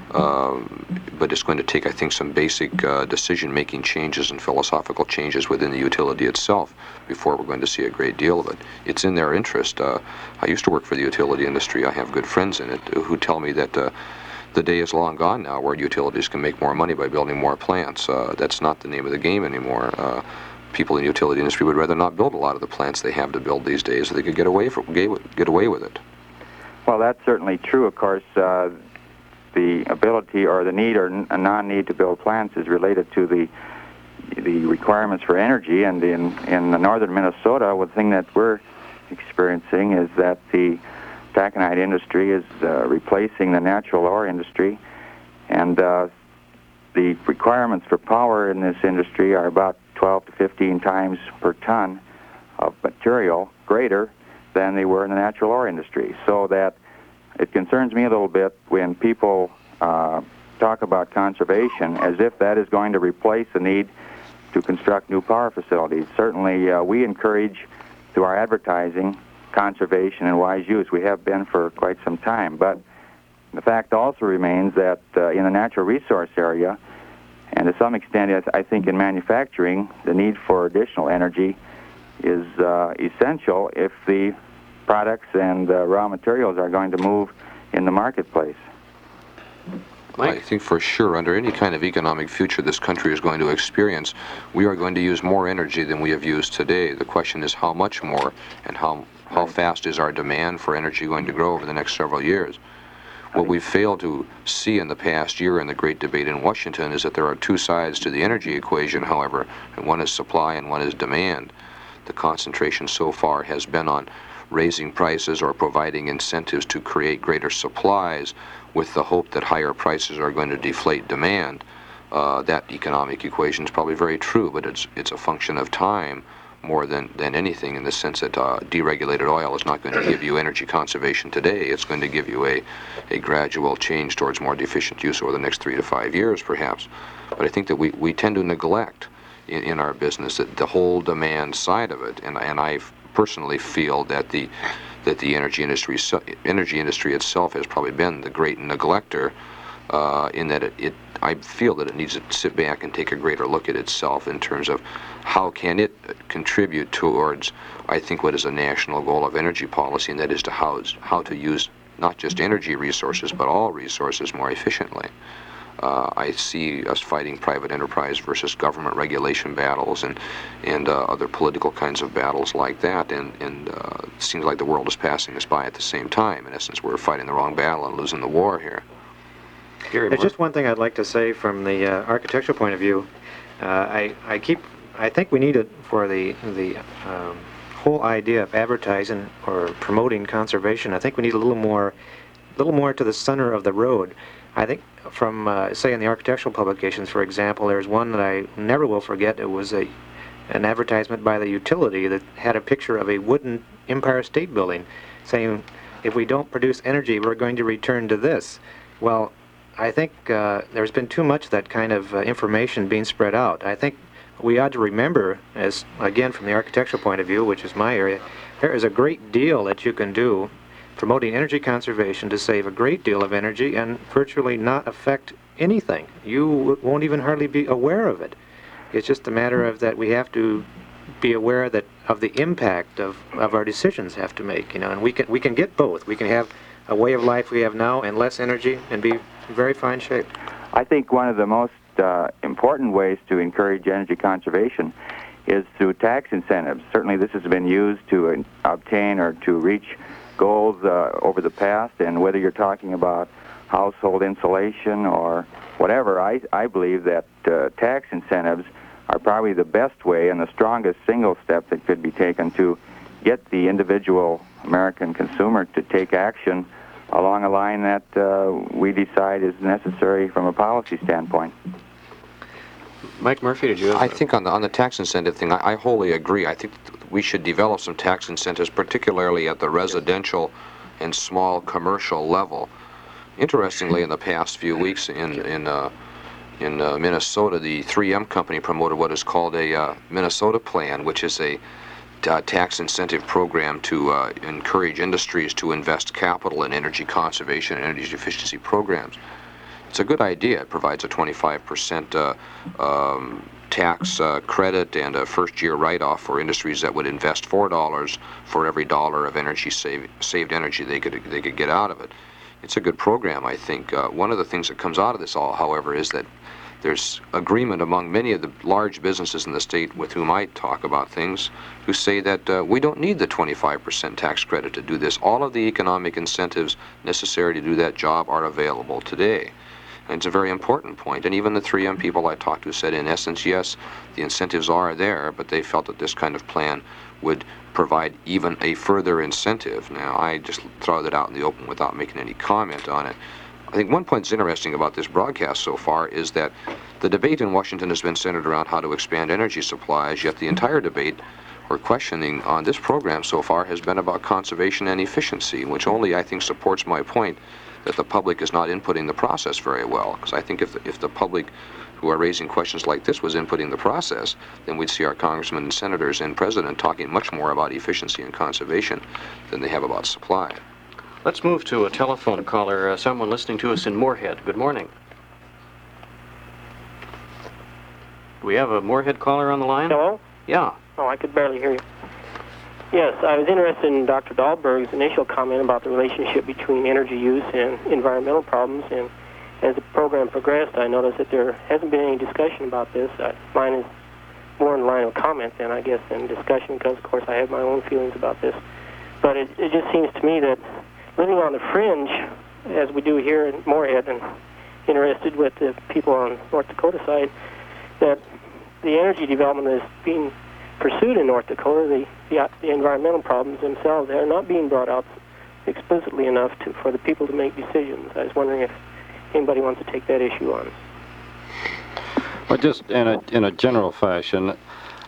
Um, but it's going to take, I think, some basic uh, decision-making changes and philosophical changes within the utility itself before we're going to see a great deal of it. It's in their interest. Uh, I used to work for the utility industry. I have good friends in it who tell me that uh, the day is long gone now where utilities can make more money by building more plants. Uh, that's not the name of the game anymore. Uh, people in the utility industry would rather not build a lot of the plants they have to build these days so they could get away, for, get away with it. Well, that's certainly true. Of course, uh, the ability or the need or a non-need to build plants is related to the the requirements for energy. And in, in northern Minnesota, one thing that we're experiencing is that the taconite industry is uh, replacing the natural ore industry. And uh, the requirements for power in this industry are about twelve to fifteen times per ton of material greater than they were in the natural ore industry. So that it concerns me a little bit when people uh, talk about conservation as if that is going to replace the need to construct new power facilities. Certainly, uh, we encourage, through our advertising, conservation and wise use. We have been for quite some time. But the fact also remains that uh, in the natural resource area, and to some extent, I think in manufacturing, the need for additional energy is uh, essential if the products and uh, raw materials are going to move in the marketplace. Mike? I think for sure, under any kind of economic future this country is going to experience, we are going to use more energy than we have used today. The question is how much more, and how, how fast is our demand for energy going to grow over the next several years. What we've failed to see in the past year in the great debate in Washington is that there are two sides to the energy equation, however, and one is supply and one is demand. The concentration so far has been on raising prices or providing incentives to create greater supplies with the hope that higher prices are going to deflate demand. Uh, that economic equation is probably very true, but it's it's a function of time more than, than anything, in the sense that uh, deregulated oil is not going to give you energy conservation today. It's going to give you a, a gradual change towards more efficient use over the next three to five years, perhaps. But I think that we, we tend to neglect in, in our business that the whole demand side of it, and, and I personally feel that the that the energy industry energy industry itself has probably been the great neglector uh, in that it, it, I feel that it needs to sit back and take a greater look at itself in terms of how can it contribute towards, I think, what is a national goal of energy policy, and that is to how, how to use not just energy resources, but all resources more efficiently. Uh, I see us fighting private enterprise versus government regulation battles and and uh, other political kinds of battles like that, and, and uh, it seems like the world is passing us by at the same time. In essence, we're fighting the wrong battle and losing the war here. Gary, There's just one thing I'd like to say from the uh, architectural point of view. Uh, I, I keep, I think we need it for the, the um, whole idea of advertising or promoting conservation. I think we need a little more, little more to the center of the road. I think from, uh, say, in the architectural publications, for example, there's one that I never will forget. It was a, an advertisement by the utility that had a picture of a wooden Empire State Building saying, if we don't produce energy, we're going to return to this. Well, I think uh, there's been too much of that kind of uh, information being spread out. I think we ought to remember, as again from the architectural point of view, which is my area, there is a great deal that you can do promoting energy conservation to save a great deal of energy and virtually not affect anything. You won't even hardly be aware of it. It's just a matter of that we have to be aware that of the impact of, of our decisions have to make, you know, and we can we can get both. We can have a way of life we have now and less energy and be in very fine shape. I think one of the most uh, important ways to encourage energy conservation is through tax incentives. Certainly this has been used to uh, obtain or to reach goals uh, over the past, and whether you're talking about household insulation or whatever, I, I believe that uh, tax incentives are probably the best way and the strongest single step that could be taken to get the individual American consumer to take action along a line that uh, we decide is necessary from a policy standpoint. Mike Murphy, did you have I think on the on the tax incentive thing, I, I wholly agree. I think we should develop some tax incentives, particularly at the residential and small commercial level. Interestingly, in the past few weeks in in uh, in uh, Minnesota, the three M company promoted what is called a uh, Minnesota Plan, which is a uh, tax incentive program to uh, encourage industries to invest capital in energy conservation and energy efficiency programs. It's a good idea. It provides a twenty-five percent uh, um, tax uh, credit and a first-year write-off for industries that would invest four dollars for every dollar of energy save, saved energy they could they could get out of it. It's a good program, I think. Uh, one of the things that comes out of this all, however, is that there's agreement among many of the large businesses in the state with whom I talk about things, who say that uh, we don't need the twenty-five percent tax credit to do this. All of the economic incentives necessary to do that job are available today. And it's a very important point. And even the three M people I talked to said, in essence, yes, the incentives are there, but they felt that this kind of plan would provide even a further incentive. Now, I just throw that out in the open without making any comment on it. I think one point that's interesting about this broadcast so far is that the debate in Washington has been centered around how to expand energy supplies, yet the entire debate or questioning on this program so far has been about conservation and efficiency, which only, I think, supports my point that the public is not inputting the process very well. Because I think if the, if the public who are raising questions like this was inputting the process, then we'd see our congressmen and senators and president talking much more about efficiency and conservation than they have about supply. Let's move to a telephone caller, uh, someone listening to us in Moorhead. Good morning. Do we have a Moorhead caller on the line? Hello? Yeah. Oh, I could barely hear you. Yes, I was interested in Doctor Dahlberg's initial comment about the relationship between energy use and environmental problems, and as the program progressed, I noticed that there hasn't been any discussion about this. Uh, mine is more in line of comment than, I guess, than discussion, because, of course, I have my own feelings about this. But it, it just seems to me that living on the fringe, as we do here in Moorhead, and interested with the people on North Dakota side, that the energy development is being pursued in North Dakota, the, the, the environmental problems themselves are not being brought out explicitly enough to, for the people to make decisions. I was wondering if anybody wants to take that issue on. Well, just in a in a general fashion,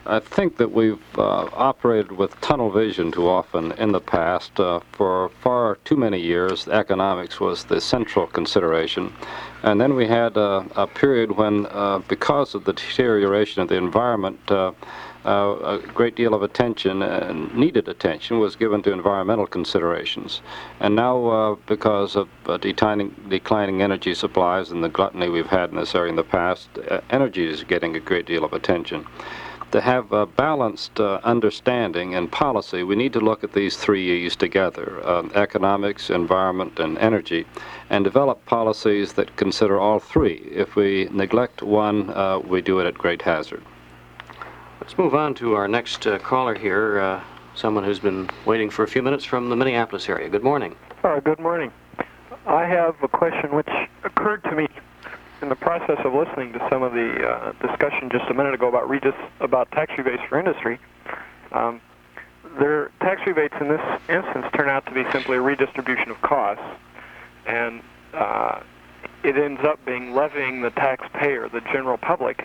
I think that we've uh, operated with tunnel vision too often in the past. Uh, for far too many years, economics was the central consideration. And then we had uh, a period when, uh, because of the deterioration of the environment, uh, uh, a great deal of attention, and needed attention, was given to environmental considerations. And now, uh, because of uh, declining, declining energy supplies and the gluttony we've had in this area in the past, uh, energy is getting a great deal of attention. To have a balanced uh, understanding and policy, we need to look at these three E's together, um, economics, environment, and energy, and develop policies that consider all three. If we neglect one, uh, we do it at great hazard. Let's move on to our next uh, caller here, uh, someone who's been waiting for a few minutes from the Minneapolis area. Good morning. Uh, good morning. I have a question which occurred to me in the process of listening to some of the uh, discussion just a minute ago about redis about tax rebates for industry. Um, their tax rebates in this instance turn out to be simply a redistribution of costs, and uh, it ends up being levying the taxpayer, the general public,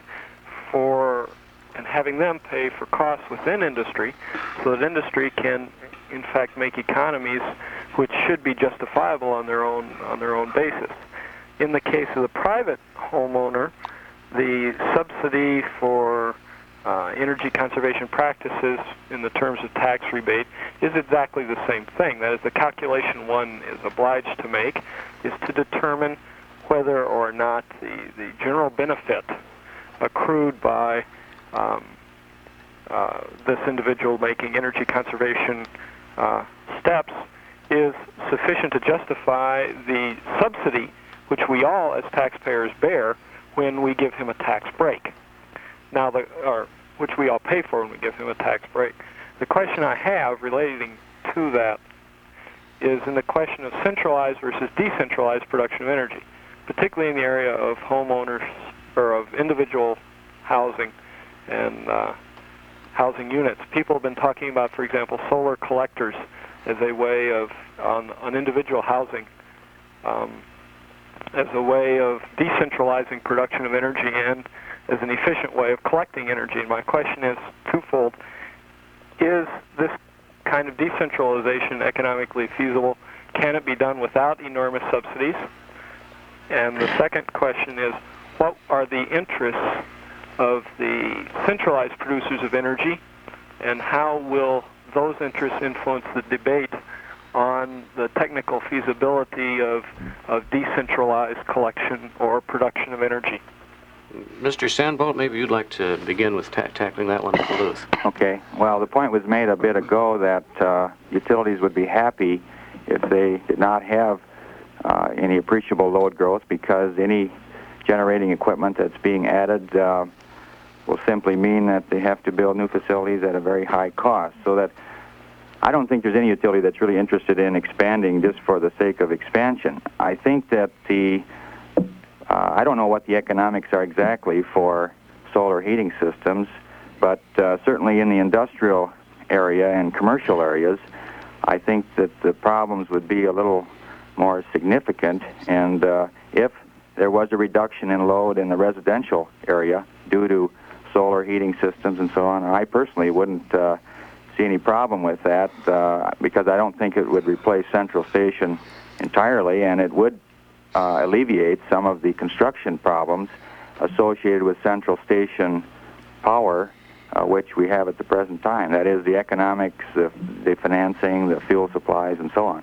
for and having them pay for costs within industry, so that industry can, in fact, make economies which should be justifiable on their own on their own basis. In the case of the private homeowner, the subsidy for uh, energy conservation practices in the terms of tax rebate is exactly the same thing. That is, the calculation one is obliged to make is to determine whether or not the, the general benefit accrued by um, uh, this individual making energy conservation uh, steps is sufficient to justify the subsidy which we all as taxpayers bear when we give him a tax break. Now, the, or which we all pay for when we give him a tax break. The question I have relating to that is in the question of centralized versus decentralized production of energy, particularly in the area of homeowners or of individual housing and uh, housing units. People have been talking about, for example, solar collectors as a way of, on, on individual housing, um, as a way of decentralizing production of energy and as an efficient way of collecting energy. And my question is twofold. Is this kind of decentralization economically feasible? Can it be done without enormous subsidies? And the second question is, what are the interests of the centralized producers of energy, and how will those interests influence the debate on the technical feasibility of, of decentralized collection or production of energy? Mister Sandbolt, maybe you'd like to begin with ta tackling that one in Duluth. Okay. Well, the point was made a bit ago that uh, utilities would be happy if they did not have uh, any appreciable load growth, because any generating equipment that's being added uh, will simply mean that they have to build new facilities at a very high cost. So that I don't think there's any utility that's really interested in expanding just for the sake of expansion. I think that the, uh, I don't know what the economics are exactly for solar heating systems, but uh, certainly in the industrial area and commercial areas, I think that the problems would be a little more significant, and uh, if there was a reduction in load in the residential area due to solar heating systems and so on, I personally wouldn't uh, see any problem with that, uh, because I don't think it would replace Central Station entirely, and it would uh, alleviate some of the construction problems associated with Central Station power, uh, which we have at the present time. That is, the economics, the, the financing, the fuel supplies, and so on.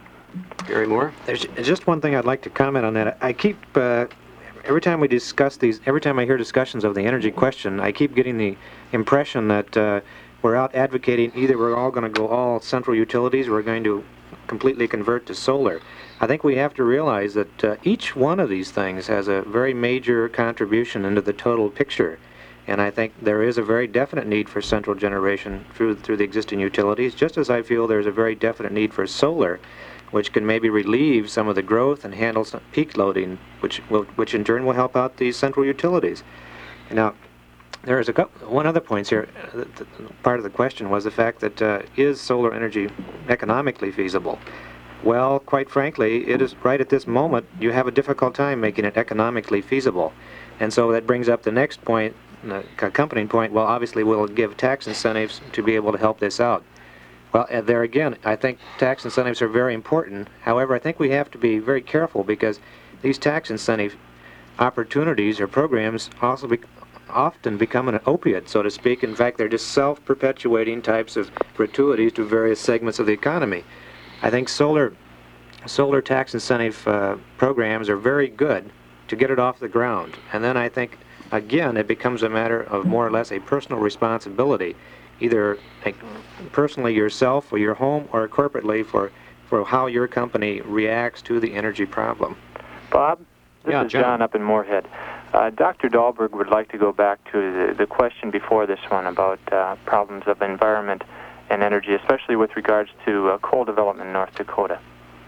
Gary Moore? There's just one thing I'd like to comment on that. I keep, uh, every time we discuss these, every time I hear discussions of the energy question, I keep getting the impression that uh, we're out advocating either we're all going to go all central utilities or we're going to completely convert to solar. I think we have to realize that uh, each one of these things has a very major contribution into the total picture. And I think there is a very definite need for central generation through through the existing utilities, just as I feel there's a very definite need for solar, which can maybe relieve some of the growth and handle some peak loading, which will, which in turn will help out these central utilities. Now, there is a couple, one other point here. Uh, the, the, part of the question was the fact that uh, is solar energy economically feasible? Well, quite frankly, it is right at this moment you have a difficult time making it economically feasible. And so that brings up the next point uh, accompanying point, well, obviously we'll give tax incentives to be able to help this out. Well, uh, there again, I think tax incentives are very important. However, I think we have to be very careful because these tax incentive opportunities or programs also be, often become an opiate, so to speak. In fact, they're just self-perpetuating types of gratuities to various segments of the economy. I think solar solar tax incentive uh, programs are very good to get it off the ground. And then I think, again, it becomes a matter of more or less a personal responsibility, either like, personally yourself or your home or corporately for, for how your company reacts to the energy problem. Bob, this Yeah, is John. John up in Moorhead. Uh, Doctor Dahlberg would like to go back to the, the question before this one about uh, problems of environment and energy, especially with regards to uh, coal development in North Dakota.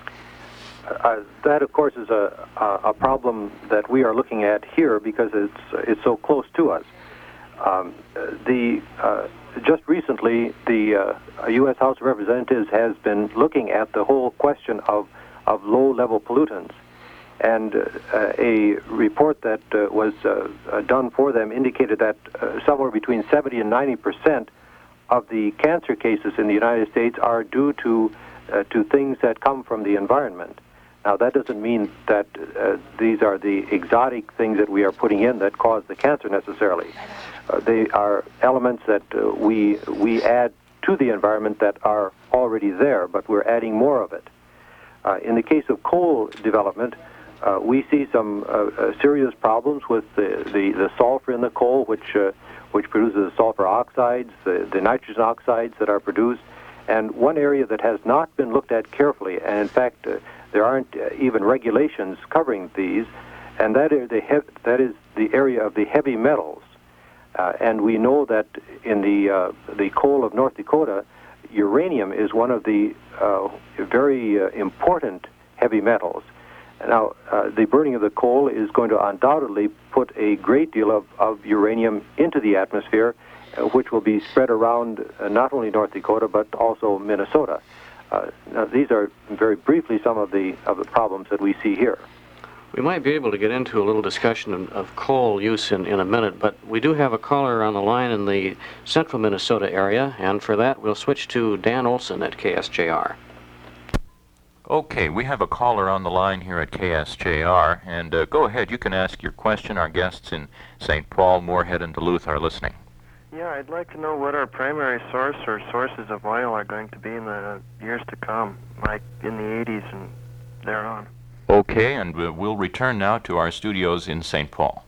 Uh, that, of course, is a, a problem that we are looking at here because it's it's so close to us. Um, the uh, just recently, the uh, U S House of Representatives has been looking at the whole question of of low-level pollutants, and uh, a report that uh, was uh, uh, done for them indicated that uh, somewhere between seventy and ninety percent of the cancer cases in the United States are due to uh, to things that come from the environment. Now, that doesn't mean that uh, these are the exotic things that we are putting in that cause the cancer necessarily. Uh, they are elements that uh, we we add to the environment that are already there, but we're adding more of it. Uh, in the case of coal development, uh, we see some uh, uh, serious problems with the, the, the sulfur in the coal, which uh, which produces sulfur oxides, the, the nitrogen oxides that are produced. And one area that has not been looked at carefully, and in fact, uh, there aren't uh, even regulations covering these, and that is the he- that is the area of the heavy metals. Uh, and we know that in the uh, the coal of North Dakota, uranium is one of the uh, very uh, important heavy metals. Now, uh, the burning of the coal is going to undoubtedly put a great deal of, of uranium into the atmosphere, uh, which will be spread around uh, not only North Dakota but also Minnesota. Uh, now, these are very briefly some of the of the problems that we see here. We might be able to get into a little discussion of, of coal use in, in a minute, but we do have a caller on the line in the central Minnesota area, and for that we'll switch to Dan Olson at K S J R. Okay, we have a caller on the line here at K S J R, and uh, go ahead, you can ask your question. Our guests in Saint Paul, Moorhead, and Duluth are listening. Yeah, I'd like to know what our primary source or sources of oil are going to be in the years to come, like in the eighties and thereon. Okay, and uh, we'll return now to our studios in Saint Paul.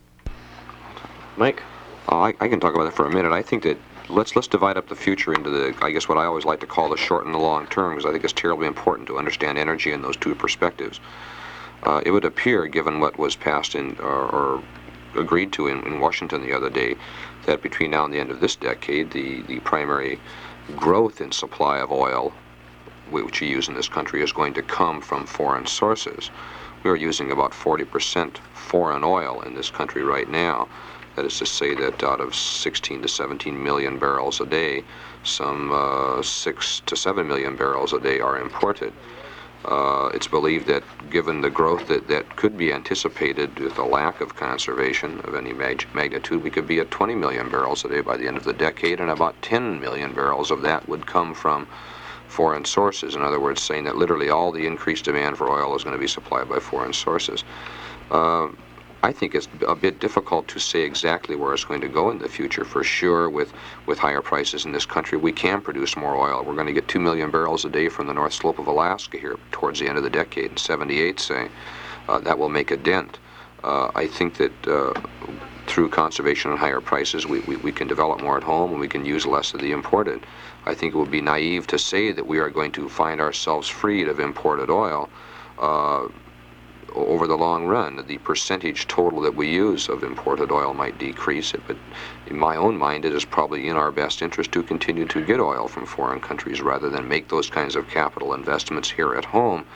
Mike? Uh, I, I can talk about that for a minute. I think that let's let's divide up the future into the, I guess what I always like to call the short and the long term, because I think it's terribly important to understand energy in those two perspectives. Uh, it would appear, given what was passed in or, or agreed to in, in Washington the other day, that between now and the end of this decade, the, the primary growth in supply of oil, which we use in this country, is going to come from foreign sources. We are using about forty percent foreign oil in this country right now. That is to say that out of sixteen to seventeen million barrels a day, some uh, six to seven million barrels a day are imported. Uh, it's believed that given the growth that, that could be anticipated with a lack of conservation of any mag- magnitude, we could be at twenty million barrels a day by the end of the decade, and about ten million barrels of that would come from foreign sources. In other words, saying that literally all the increased demand for oil is going to be supplied by foreign sources. Uh, I think it's a bit difficult to say exactly where it's going to go in the future. For sure, with, with higher prices in this country, we can produce more oil. We're going to get two million barrels a day from the North Slope of Alaska here towards the end of the decade, in seventy-eight, say. Uh, that will make a dent. Uh, I think that uh, through conservation and higher prices, we, we, we can develop more at home and we can use less of the imported. I think it would be naive to say that we are going to find ourselves freed of imported oil. Uh, Over the long run, the percentage total that we use of imported oil might decrease it, but in my own mind, it is probably in our best interest to continue to get oil from foreign countries rather than make those kinds of capital investments here at home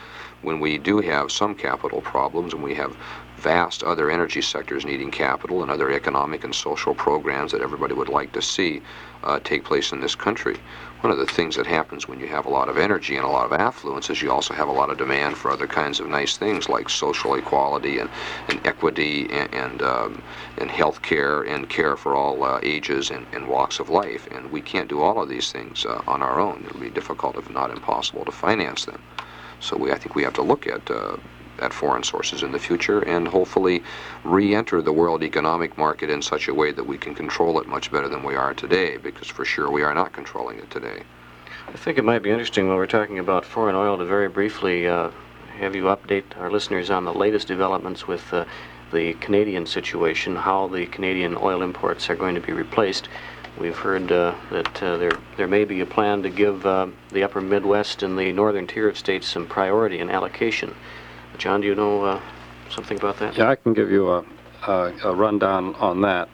when we do have some capital problems and we have vast other energy sectors needing capital and other economic and social programs that everybody would like to see uh, take place in this country. One of the things that happens when you have a lot of energy and a lot of affluence is you also have a lot of demand for other kinds of nice things like social equality and, and equity and and, um, and health care and care for all uh, ages and, and walks of life. And we can't do all of these things uh, on our own. It'll be difficult, if not impossible, to finance them. So we, I think we have to look at uh, at foreign sources in the future and hopefully re-enter the world economic market in such a way that we can control it much better than we are today, because for sure we are not controlling it today. I think it might be interesting while we're talking about foreign oil to very briefly uh, have you update our listeners on the latest developments with uh, the Canadian situation, how the Canadian oil imports are going to be replaced. We've heard uh, that uh, there there may be a plan to give uh, the upper Midwest and the northern tier of states some priority in allocation. John, do you know uh, something about that? Yeah, I can give you a, a, a rundown on that.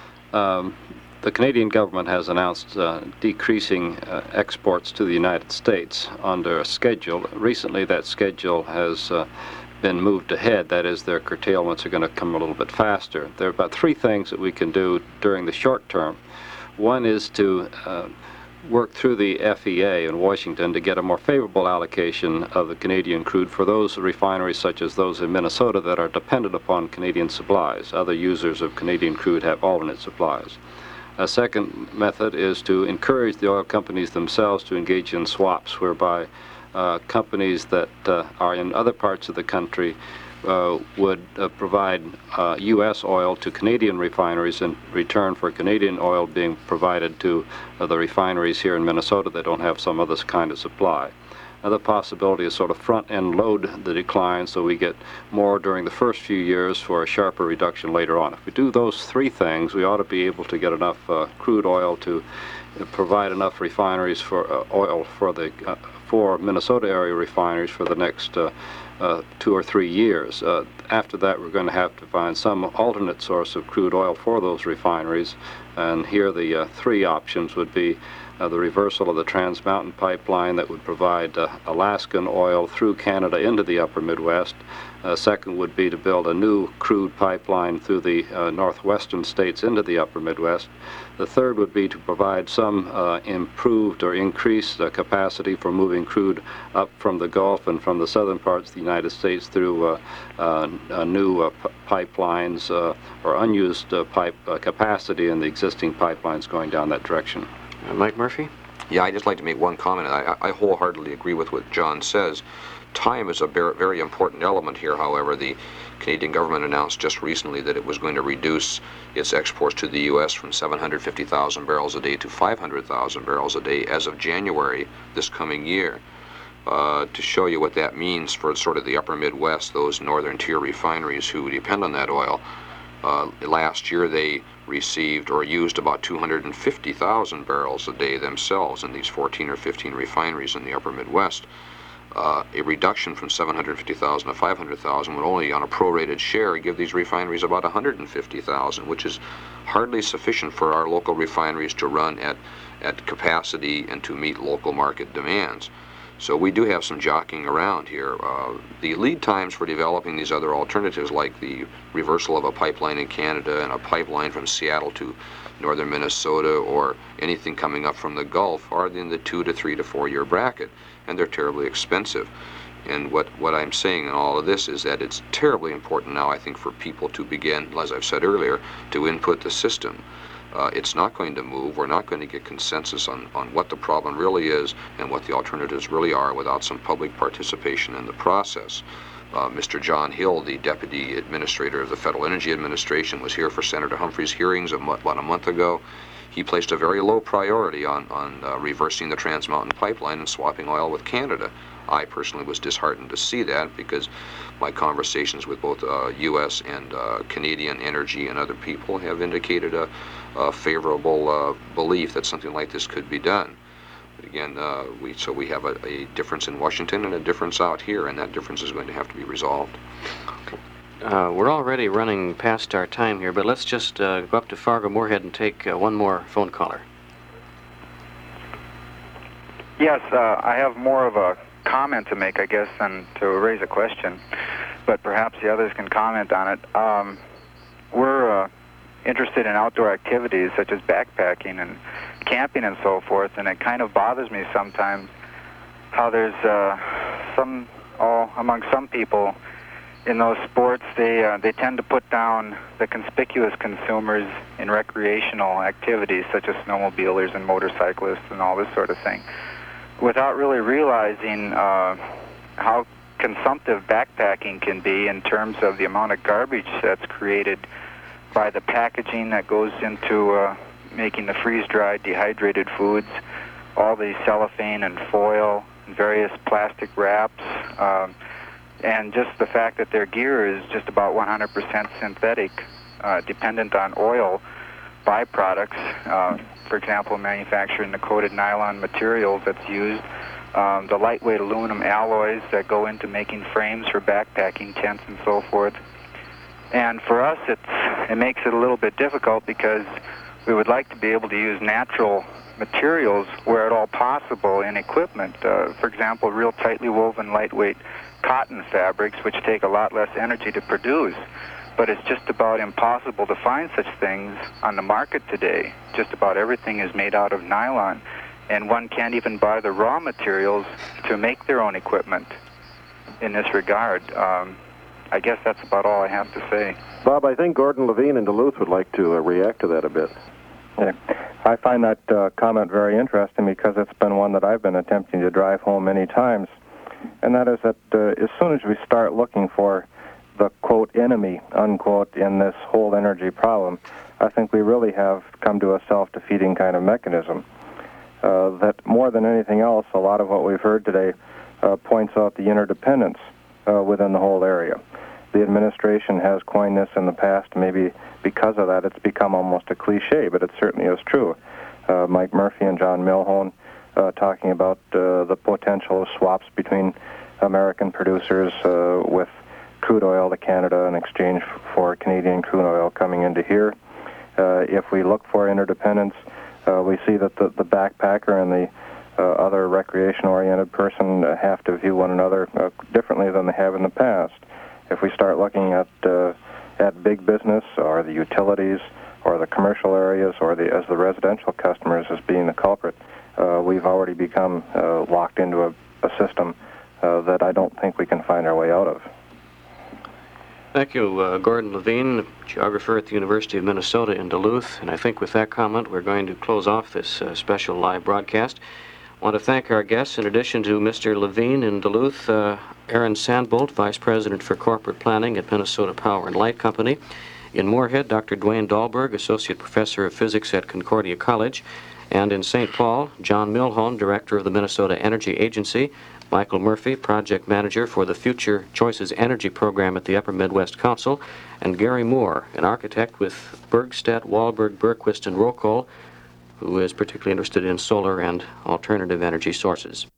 Um, the Canadian government has announced uh, decreasing uh, exports to the United States under a schedule. Recently, that schedule has uh, been moved ahead. That is, their curtailments are going to come a little bit faster. There are about three things that we can do during the short term. One is to uh, work through the F E A in Washington to get a more favorable allocation of the Canadian crude for those refineries such as those in Minnesota that are dependent upon Canadian supplies. Other users of Canadian crude have alternate supplies. A second method is to encourage the oil companies themselves to engage in swaps, whereby uh, companies that uh, are in other parts of the country Uh, would uh, provide uh, U S oil to Canadian refineries in return for Canadian oil being provided to uh, the refineries here in Minnesota that don't have some other kind of supply. Another possibility is sort of front-end load the decline so we get more during the first few years for a sharper reduction later on. If we do those three things, we ought to be able to get enough uh, crude oil to uh, provide enough refineries for uh, oil for the uh, four Minnesota area refineries for the next uh, Uh, two or three years. Uh, after that, we're going to have to find some alternate source of crude oil for those refineries, and here the uh, three options would be uh, the reversal of the Trans Mountain pipeline that would provide uh, Alaskan oil through Canada into the upper Midwest. Uh, second would be to build a new crude pipeline through the uh, northwestern states into the upper Midwest. The third would be to provide some uh, improved or increased uh, capacity for moving crude up from the Gulf and from the southern parts of the United States through uh, uh, uh, new uh, p- pipelines uh, or unused uh, pipe uh, capacity in the existing pipelines going down that direction. Uh, Mike Murphy? Yeah, I'd just like to make one comment. I, I wholeheartedly agree with what John says. Time is a very important element here. However, the Canadian government announced just recently that it was going to reduce its exports to the U S from seven hundred fifty thousand barrels a day to five hundred thousand barrels a day as of January this coming year. Uh, to show you what that means for sort of the upper Midwest, those northern tier refineries who depend on that oil, uh, last year they received or used about two hundred fifty thousand barrels a day themselves in these fourteen or fifteen refineries in the upper Midwest. Uh, a reduction from seven hundred fifty thousand to five hundred thousand would only, on a prorated share, give these refineries about one hundred fifty thousand, which is hardly sufficient for our local refineries to run at, at capacity and to meet local market demands. So we do have some jockeying around here. Uh, the lead times for developing these other alternatives, like the reversal of a pipeline in Canada and a pipeline from Seattle to northern Minnesota, or anything coming up from the Gulf, are in the two to three to four year bracket, and they're terribly expensive. And what, what I'm saying in all of this is that it's terribly important now, I think, for people to begin, as I've said earlier, to input the system. Uh, it's not going to move. We're not going to get consensus on, on what the problem really is and what the alternatives really are without some public participation in the process. Uh, Mister John Hill, the Deputy Administrator of the Federal Energy Administration, was here for Senator Humphrey's hearings about a month ago. He placed a very low priority on, on uh, reversing the Trans Mountain pipeline and swapping oil with Canada. I personally was disheartened to see that, because my conversations with both uh, U S and uh, Canadian energy and other people have indicated a, a favorable uh, belief that something like this could be done. But again, uh, we so we have a, a difference in Washington and a difference out here, and that difference is going to have to be resolved. Uh, we're already running past our time here, but let's just uh, go up to Fargo-Moorhead and take uh, one more phone caller. Yes, uh, I have more of a comment to make, I guess, than to raise a question, but perhaps the others can comment on it. Um, we're uh, interested in outdoor activities such as backpacking and camping and so forth, and it kind of bothers me sometimes how there's uh, some, oh, among some people in those sports, they uh, they tend to put down the conspicuous consumers in recreational activities such as snowmobilers and motorcyclists and all this sort of thing, without really realizing uh, how consumptive backpacking can be in terms of the amount of garbage that's created by the packaging that goes into uh, making the freeze-dried, dehydrated foods, all the cellophane and foil and various plastic wraps, um, and just the fact that their gear is just about one hundred percent synthetic, uh, dependent on oil byproducts, uh, for example, manufacturing the coated nylon materials that's used, um, the lightweight aluminum alloys that go into making frames for backpacking tents and so forth. And for us, it's, it makes it a little bit difficult because we would like to be able to use natural materials where at all possible in equipment. Uh, for example, real tightly woven, lightweight cotton fabrics, which take a lot less energy to produce. But it's just about impossible to find such things on the market today. Just about everything is made out of nylon, and one can't even buy the raw materials to make their own equipment in this regard. Um, I guess that's about all I have to say. Bob, I think Gordon Levine in Duluth would like to uh, react to that a bit. Yeah. I find that uh, comment very interesting because it's been one that I've been attempting to drive home many times. And that is that uh, as soon as we start looking for the, quote, enemy, unquote, in this whole energy problem, I think we really have come to a self-defeating kind of mechanism. Uh, that more than anything else, a lot of what we've heard today uh, points out the interdependence uh, within the whole area. The administration has coined this in the past. Maybe because of that, it's become almost a cliche, but it certainly is true. Uh, Mike Murphy and John Milhone Uh, talking about uh, the potential of swaps between American producers uh, with crude oil to Canada in exchange for Canadian crude oil coming into here. Uh, if we look for interdependence, uh, we see that the, the backpacker and the uh, other recreation-oriented person uh, have to view one another uh, differently than they have in the past. If we start looking at uh, at big business or the utilities or the commercial areas or the as the residential customers as being the culprit, Uh, we've already become uh, locked into a, a system uh, that I don't think we can find our way out of. Thank you, uh, Gordon Levine, geographer at the University of Minnesota in Duluth. And I think with that comment, we're going to close off this uh, special live broadcast. I want to thank our guests, in addition to Mister Levine in Duluth, uh, Aaron Sandbolt, Vice President for Corporate Planning at Minnesota Power and Light Company. In Moorhead, Doctor Dwayne Dahlberg, Associate Professor of Physics at Concordia College. And in Saint Paul, John Milhone, Director of the Minnesota Energy Agency, Michael Murphy, Project Manager for the Future Choices Energy Program at the Upper Midwest Council, and Gary Moore, an architect with Bergstedt, Wahlberg, Bergquist, and Rocol, who is particularly interested in solar and alternative energy sources.